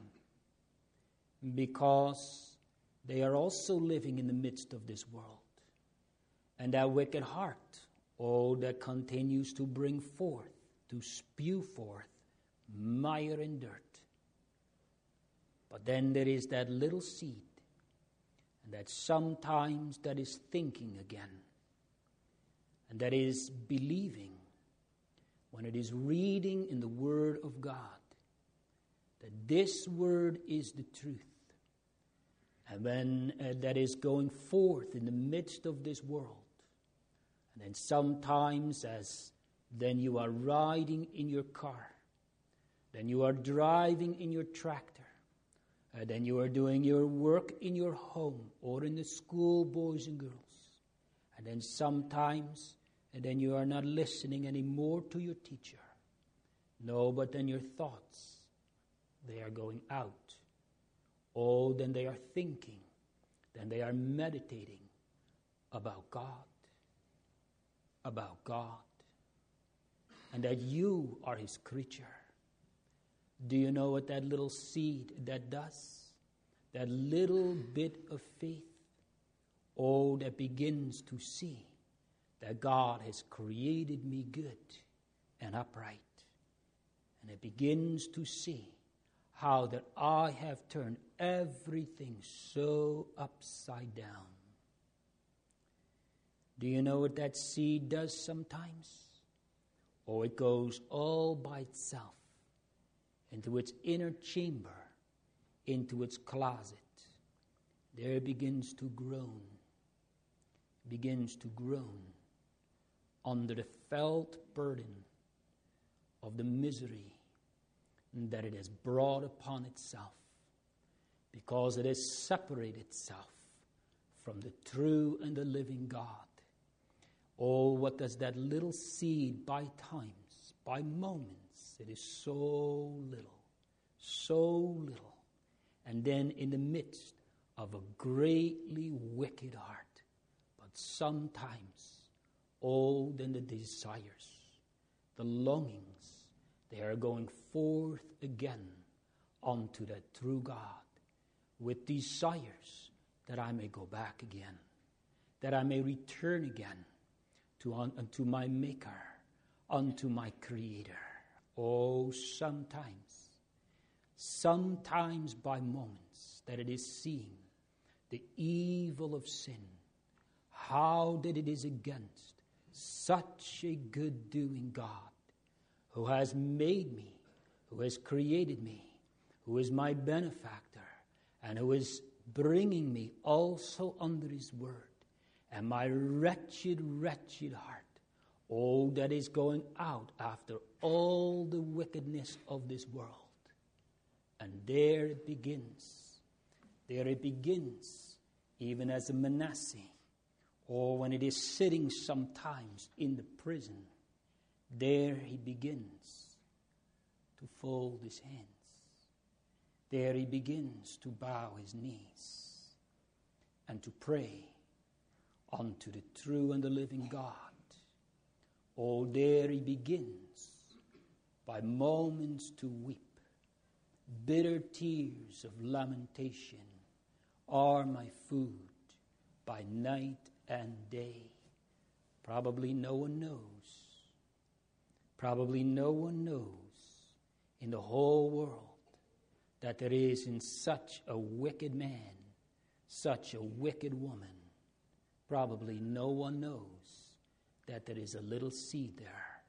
because they are also living in the midst of this world. And that wicked heart, that continues to bring forth, to spew forth mire and dirt. But then there is that little seed, and that sometimes that is thinking again, and that is believing when it is reading in the Word of God, that this word is the truth. And when that is going forth in the midst of this world, and then sometimes as then you are riding in your car, then you are driving in your tractor, then you are doing your work in your home or in the school, boys and girls, and then sometimes and then you are not listening anymore to your teacher. No, but then your thoughts, they are going out. Oh, then they are thinking, then they are meditating about God, and that you are His creature. Do you know what that little seed that does? That little bit of faith, oh, that begins to see that God has created me good and upright. And it begins to see how that I have turned everything so upside down. Do you know what that seed does sometimes? Oh, it goes all by itself into its inner chamber, into its closet. There it begins to groan, under the felt burden of the misery that it has brought upon itself, because it has separated itself from the true and the living God. Oh, what does that little seed by times, by moments, it is so little, and then in the midst of a greatly wicked heart, but sometimes, oh, then the desires, the longings, they are going forth again unto that true God with desires that I may go back again, that I may return again unto my Maker, unto my Creator. Oh, sometimes by moments that it is seeing the evil of sin, how that it is against such a good-doing God who has made me, who has created me, who is my benefactor, and who is bringing me also under His word. And my wretched heart, oh, that is going out after all the wickedness of this world. And there it begins, even as a Manasseh, or when it is sitting sometimes in the prison, there he begins to fold his hands. There he begins to bow his knees and to pray unto the true and the living God. Oh, there he begins by moments to weep. Bitter tears of lamentation are my food by night and day. Probably no one knows in the whole world that there is in such a wicked man, such a wicked woman. Probably no one knows that there is a little seed there,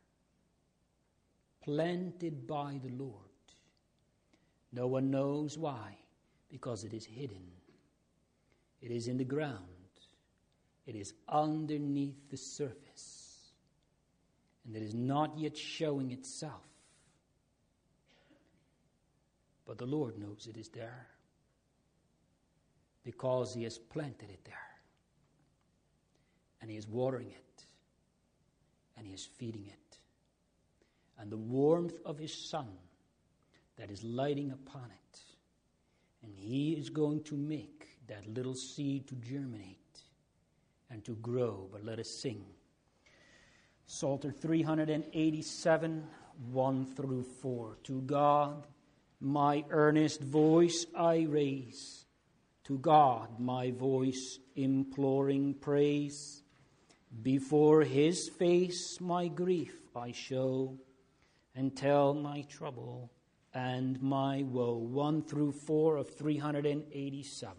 planted by the Lord. No one knows why, because it is hidden. It is in the ground. It is underneath the surface. And it is not yet showing itself. But the Lord knows it is there, because He has planted it there. And He is watering it. And He is feeding it. And the warmth of His sun that is lighting upon it. And He is going to make that little seed to germinate and to grow. But let us sing Psalter 387, 1 through 4. To God my earnest voice I raise, to God my voice imploring praise. Before His face my grief I show, and tell my trouble and my woe. 1 through 4 of 387.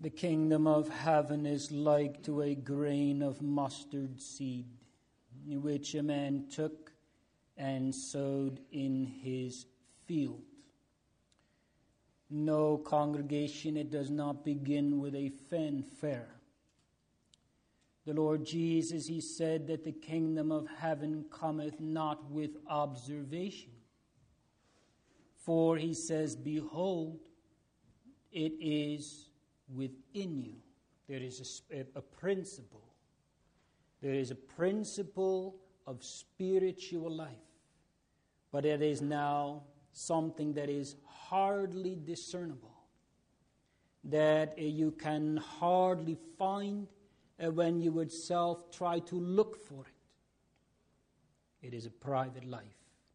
The kingdom of heaven is like to a grain of mustard seed, which a man took and sowed in his field. No, congregation, it does not begin with a fanfare. The Lord Jesus, he said that the kingdom of heaven cometh not with observation. For he says, behold, it is within you. There is a principle. There is a principle of spiritual life. But it is now something that is hardly discernible, that you can hardly find when you would self try to look for it. It is a private life.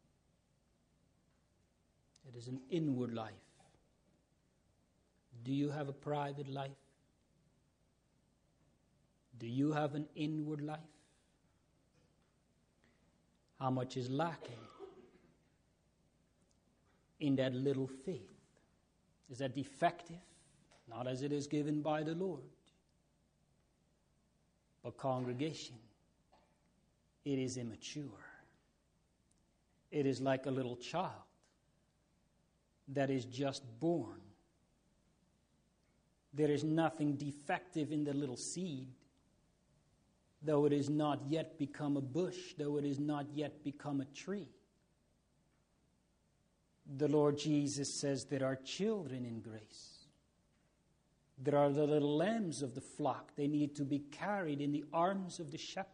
It is an inward life. Do you have a private life? Do you have an inward life? How much is lacking in that little faith? Is that defective? Not as it is given by the Lord. But congregation, it is immature. It is like a little child that is just born. There is nothing defective in the little seed, though it is not yet become a bush, though it is not yet become a tree. The Lord Jesus says there are children in grace. There are the little lambs of the flock. They need to be carried in the arms of the shepherd.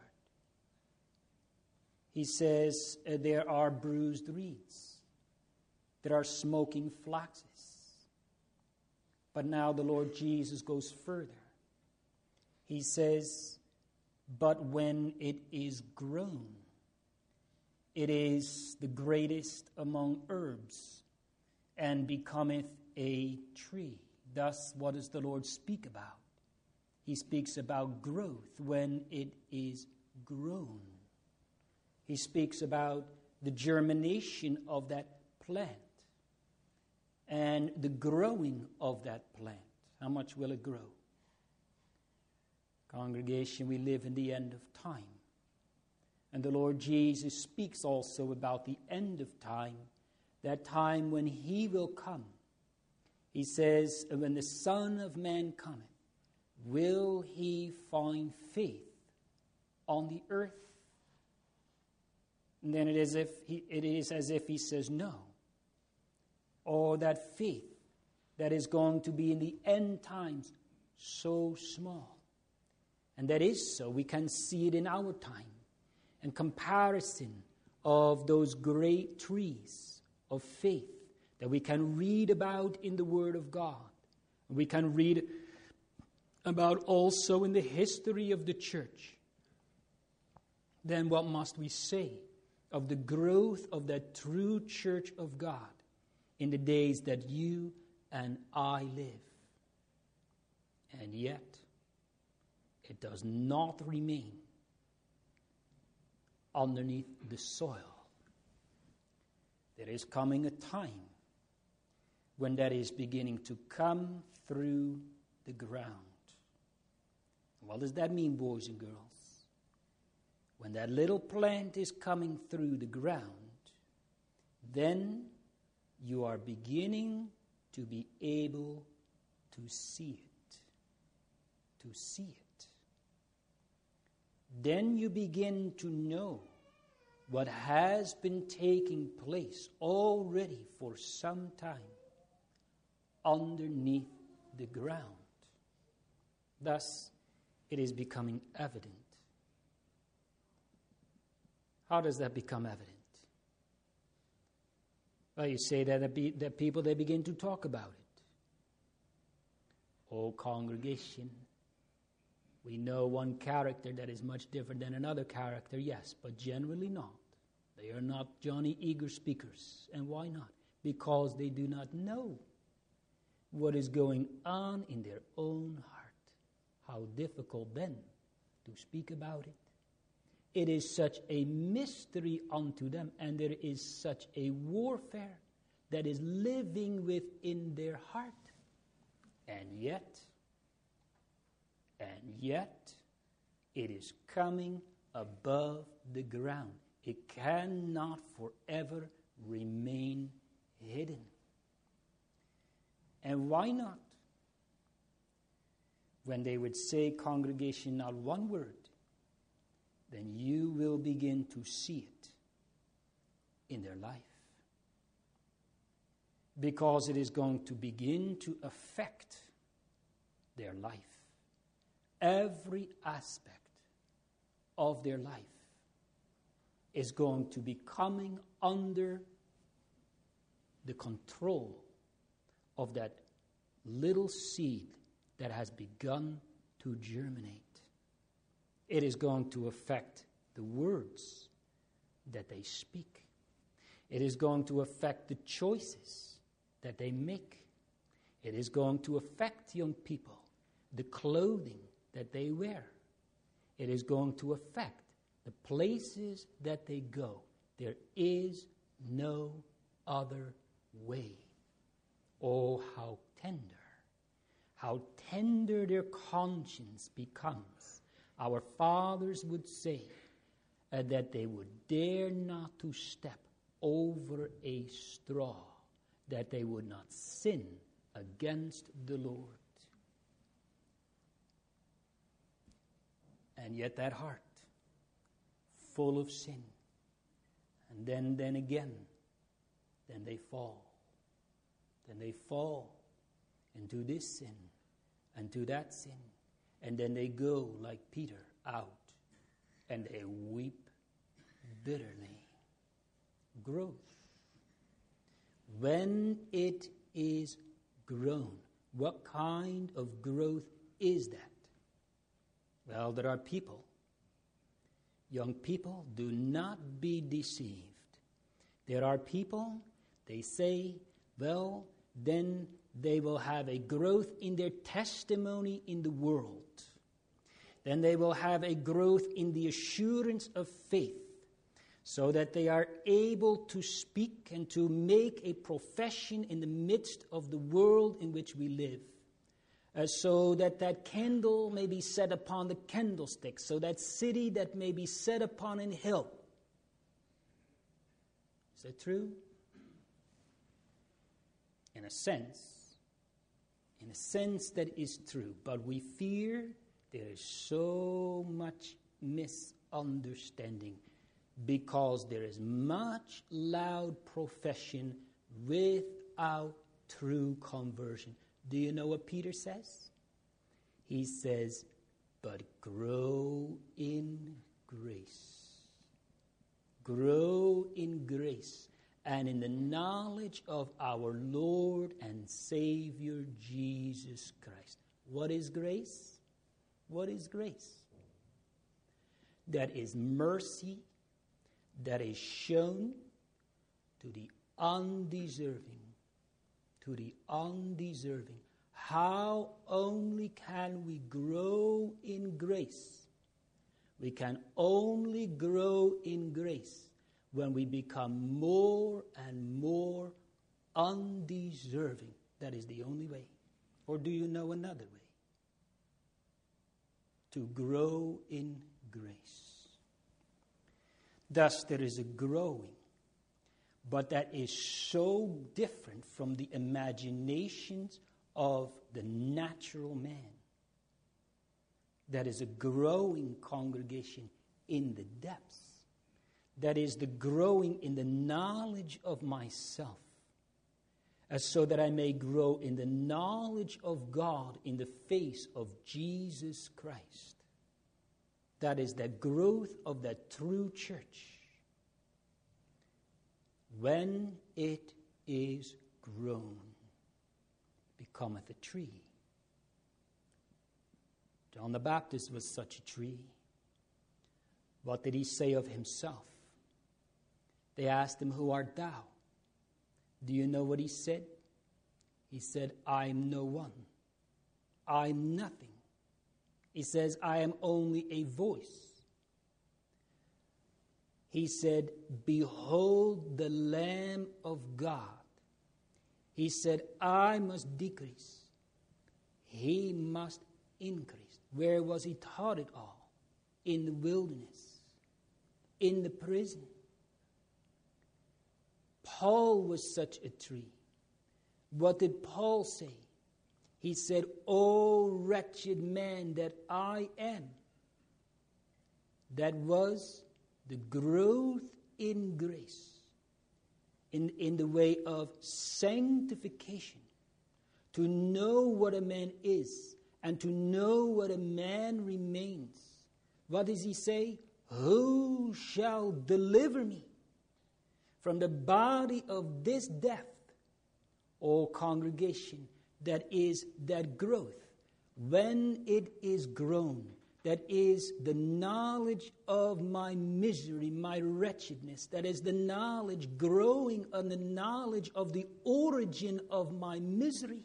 He says there are bruised reeds. There are smoking flaxes. But now the Lord Jesus goes further. He says, but when it is grown, it is the greatest among herbs, and becometh a tree. Thus, what does the Lord speak about? He speaks about growth when it is grown. He speaks about the germination of that plant and the growing of that plant. How much will it grow? Congregation, we live in the end of time. And the Lord Jesus speaks also about the end of time, that time when he will come. He says, when the Son of Man cometh, will he find faith on the earth? And then it is as if he says no. Or that faith that is going to be in the end times so small. And that is so. We can see it in our time. In comparison of those great trees of faith that we can read about in the Word of God. We can read about also in the history of the church. Then what must we say of the growth of that true church of God in the days that you and I live? And yet, it does not remain underneath the soil. There is coming a time when that is beginning to come through the ground. What does that mean, boys and girls? When that little plant is coming through the ground, then you are beginning to be able to see it. To see it. Then you begin to know what has been taking place already for some time underneath the ground. Thus, it is becoming evident. How does that become evident? Well, you say that people, they begin to talk about it. Oh, congregation, we know one character that is much different than another character, yes, but generally not. They are not Johnny Eager speakers. And why not? Because they do not know what is going on in their own heart. How difficult then to speak about it. It is such a mystery unto them, and there is such a warfare that is living within their heart. And yet, and yet it is coming above the ground. It cannot forever remain hidden. And why not? When they would say, congregation, not one word, then you will begin to see it in their life. Because it is going to begin to affect their life. Every aspect of their life is going to be coming under the control of that little seed that has begun to germinate. It is going to affect the words that they speak. It is going to affect the choices that they make. It is going to affect young people, the clothing that they wear. It is going to affect the places that they go. There is no other way. Oh, how tender their conscience becomes. Our fathers would say that they would dare not to step over a straw, that they would not sin against the Lord. And yet that heart, full of sin, and then again, then they fall. Then they fall into this sin and to that sin. And then they go, like Peter, out, and they weep bitterly. Growth. When it is grown, what kind of growth is that? Well, there are people. Young people, do not be deceived. There are people, they say, well, then they will have a growth in their testimony in the world. Then they will have a growth in the assurance of faith, so that they are able to speak and to make a profession in the midst of the world in which we live. So that candle may be set upon the candlestick, so that city that may be set upon an hill. Is that true? In a sense that is true, but we fear there is so much misunderstanding because there is much loud profession without true conversion. Do you know what Peter says? He says, but grow in grace. Grow in grace and in the knowledge of our Lord and Savior Jesus Christ. What is grace? What is grace? That is mercy that is shown to the undeserving. To the undeserving. How only can we grow in grace? We can only grow in grace when we become more and more undeserving. That is the only way. Or do you know another way? To grow in grace. Thus there is a growing, but that is so different from the imaginations of the natural man. That is a growing congregation in the depths. That is the growing in the knowledge of myself, so that I may grow in the knowledge of God in the face of Jesus Christ. That is the growth of the true church. When it is grown, becometh a tree. John the Baptist was such a tree. What did he say of himself? They asked him, who art thou? Do you know what he said? He said, I'm no one. I'm nothing. He says, I am only a voice. He said, behold the Lamb of God. He said, I must decrease. He must increase. Where was he taught it all? In the wilderness, in the prison. Paul was such a tree. What did Paul say? He said, "O wretched man that I am." That was the growth in grace, in the way of sanctification, to know what a man is and to know what a man remains. What does he say? "Who shall deliver me from the body of this death?" O congregation, that is that growth. When it is grown, that is the knowledge of my misery, my wretchedness, that is the knowledge growing on the knowledge of the origin of my misery,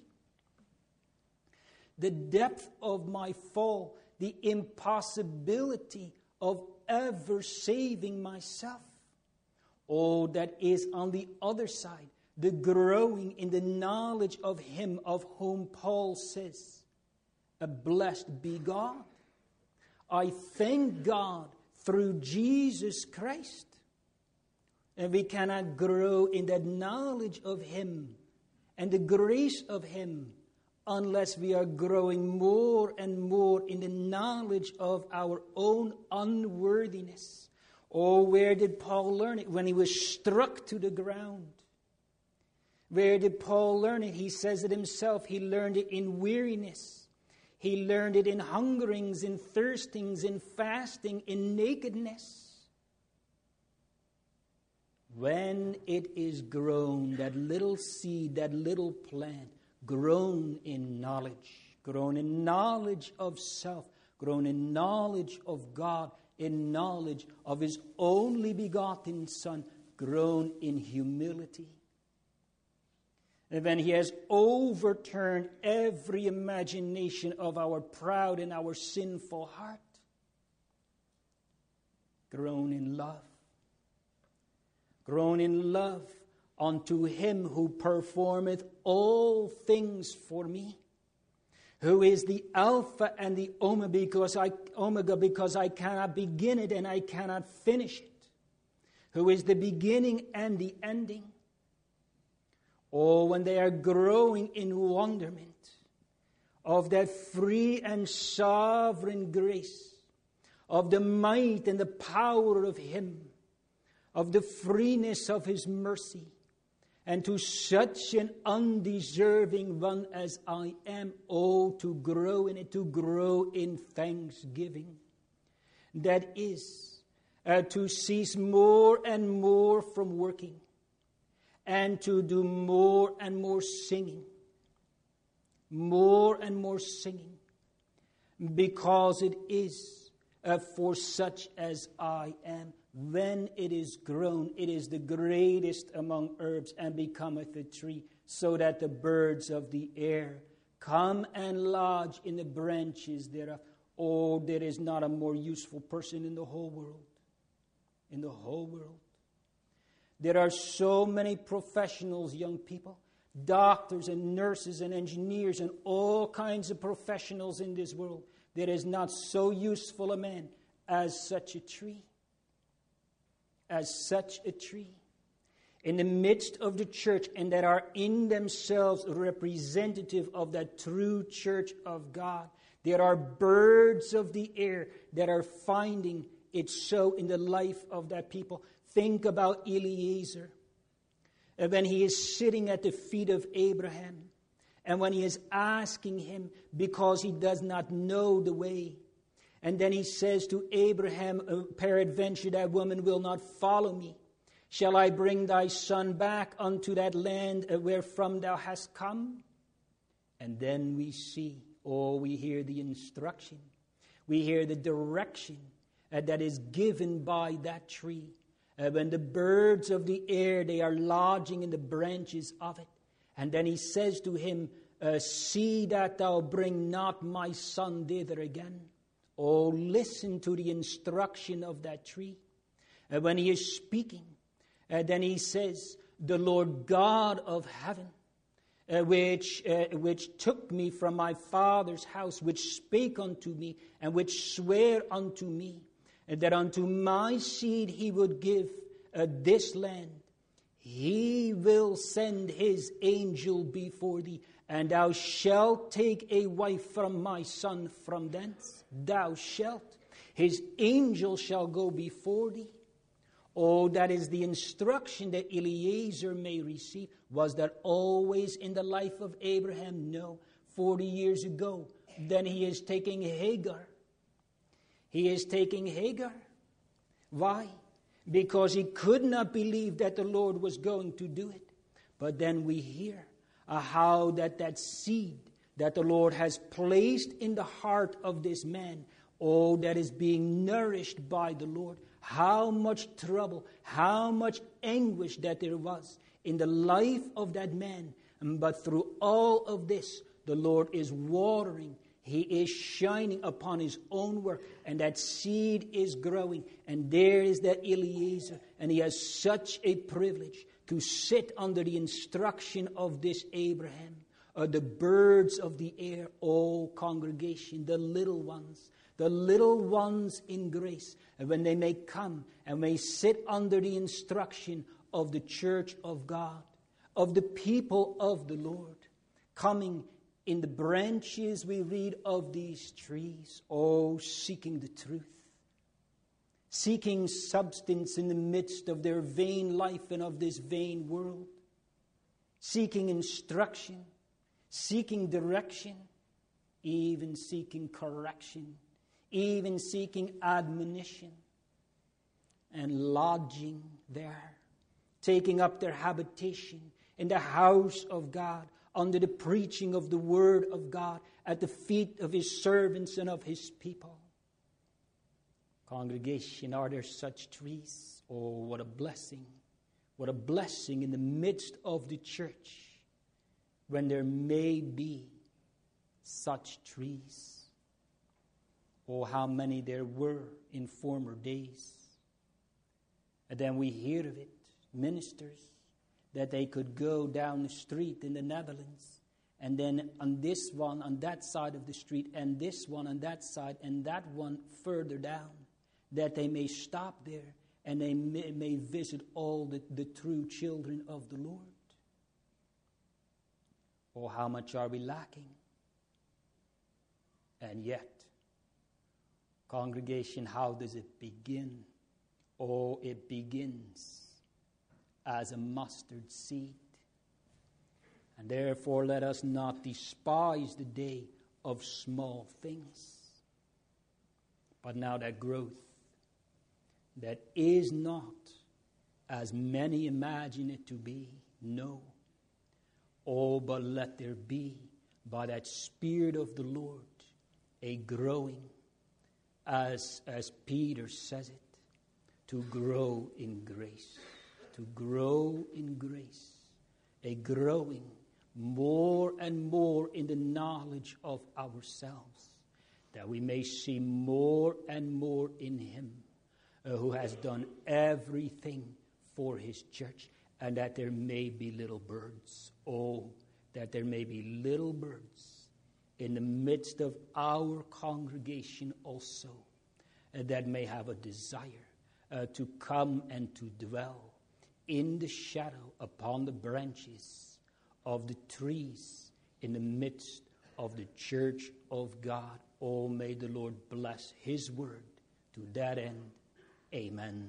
the depth of my fall, the impossibility of ever saving myself. Oh, that is on the other side, the growing in the knowledge of him of whom Paul says, "Blessed be God." I thank God through Jesus Christ. And we cannot grow in that knowledge of him and the grace of him unless we are growing more and more in the knowledge of our own unworthiness. Oh, where did Paul learn it? When he was struck to the ground. Where did Paul learn it? He says it himself. He learned it in weariness. He learned it in hungerings, in thirstings, in fasting, in nakedness. When it is grown, that little seed, that little plant, grown in knowledge of self, grown in knowledge of God, in knowledge of his only begotten Son, grown in humility. And when he has overturned every imagination of our proud and our sinful heart, grown in love. Grown in love unto him who performeth all things for me, who is the Alpha and the Omega, because I cannot begin it and I cannot finish it, who is the beginning and the ending. Oh, when they are growing in wonderment of that free and sovereign grace, of the might and the power of him, of the freeness of his mercy, and to such an undeserving one as I am, oh, to grow in it, to grow in thanksgiving. That is, to cease more and more from working, and to do more and more singing, because it is for such as I am. When it is grown, it is the greatest among herbs, and becometh a tree, so that the birds of the air come and lodge in the branches thereof. Oh, there is not a more useful person in the whole world. In the whole world. There are so many professionals, young people, doctors and nurses and engineers and all kinds of professionals in this world. There is not so useful a man as such a tree. As such a tree. In the midst of the church, and that are in themselves representative of that true church of God. There are birds of the air that are finding it so in the life of that people. Think about Eliezer. When he is sitting at the feet of Abraham, and when he is asking him because he does not know the way. And then he says to Abraham, peradventure that woman will not follow me. Shall I bring thy son back unto that land wherefrom thou hast come? And then we see, we hear the instruction. We hear the direction that is given by that tree. When the birds of the air, they are lodging in the branches of it. And then he says to him, see that thou bring not my son thither again. Oh, listen to the instruction of that tree. When he is speaking, then he says, the Lord God of heaven, which took me from my father's house, which spake unto me, and which sware unto me, that unto my seed he would give this land. He will send his angel before thee, and thou shalt take a wife from my son from thence. Thou shalt. His angel shall go before thee. Oh, that is the instruction that Eliezer may receive. Was that always in the life of Abraham? No. 40 years ago. Then he is taking Hagar. He is taking Hagar. Why? Because he could not believe that the Lord was going to do it. But then we hear how that seed that the Lord has placed in the heart of this man, oh, that is being nourished by the Lord. How much trouble, how much anguish that there was in the life of that man. But through all of this, the Lord is watering. He is shining upon his own work, and that seed is growing. And there is that Eliezer, and he has such a privilege to sit under the instruction of this Abraham. The birds of the air, oh congregation, the little ones in grace, and when they may come and may sit under the instruction of the church of God, of the people of the Lord, coming in the branches we read of these trees, oh, seeking the truth, seeking substance in the midst of their vain life and of this vain world, seeking instruction, seeking direction, even seeking correction, even seeking admonition, and lodging there, taking up their habitation in the house of God, under the preaching of the word of God, at the feet of his servants and of his people. Congregation, are there such trees? Oh, what a blessing. What a blessing in the midst of the church when there may be such trees. Oh, how many there were in former days. And then we hear of it, ministers, that they could go down the street in the Netherlands, and then on this one on that side of the street, and this one on that side, and that one further down, that they may stop there and they may visit all the true children of the Lord. Oh, how much are we lacking? And yet, congregation, how does it begin? Oh, it begins as a mustard seed. And therefore, let us not despise the day of small things. But now that growth, that is not as many imagine it to be, no. Oh, but let there be, by that Spirit of the Lord, a growing, as Peter says it, to grow in grace. To grow in grace. A growing more and more in the knowledge of ourselves, that we may see more and more in him who has done everything for his church, and that there may be little birds. Oh, that there may be little birds in the midst of our congregation also, that may have a desire to come and to dwell in the shadow upon the branches of the trees in the midst of the church of God. Oh, may the Lord bless his word to that end. Amen.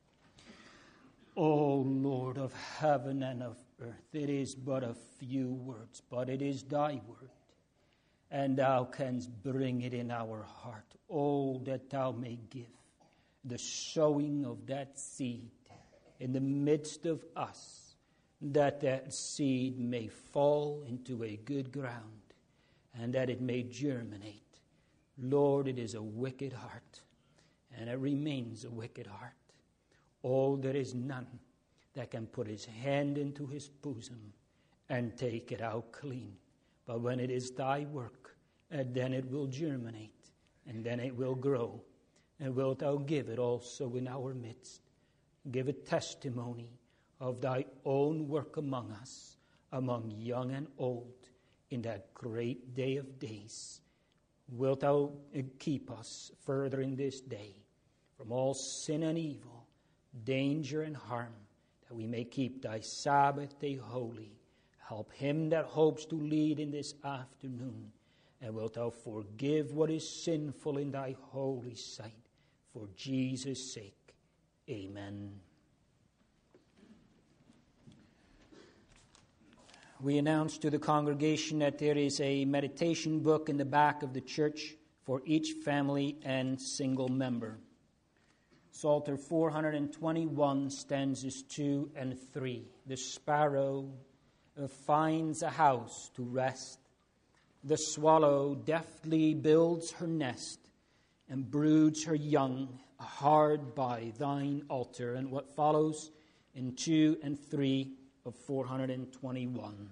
O Lord of heaven and of earth, it is but a few words, but it is thy word, and thou canst bring it in our heart. Oh, that thou may give the sowing of that seed in the midst of us, that that seed may fall into a good ground, and that it may germinate. Lord, it is a wicked heart, and it remains a wicked heart. Oh, there is none that can put his hand into his bosom and take it out clean. But when it is thy work, then it will germinate, and then it will grow. And wilt thou give it also in our midst? Give a testimony of thy own work among us, among young and old in that great day of days. Wilt thou keep us further in this day from all sin and evil, danger and harm, that we may keep thy Sabbath day holy. Help him that hopes to lead in this afternoon. And wilt thou forgive what is sinful in thy holy sight, for Jesus' sake. Amen. We announce to the congregation that there is a meditation book in the back of the church for each family and single member. Psalter 421, stanzas 2 and 3. The sparrow finds a house to rest. The swallow deftly builds her nest and broods her young hard by thine altar. And what follows in 2 and 3 of 421.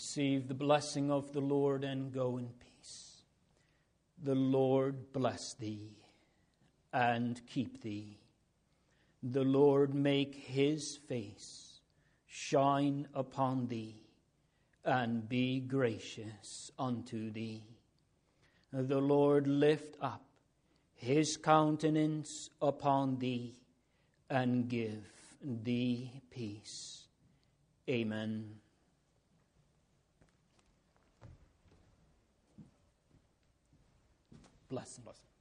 Receive the blessing of the Lord and go in peace. The Lord bless thee and keep thee. The Lord make his face shine upon thee and be gracious unto thee. The Lord lift up his countenance upon thee and give thee peace. Amen. Blessing.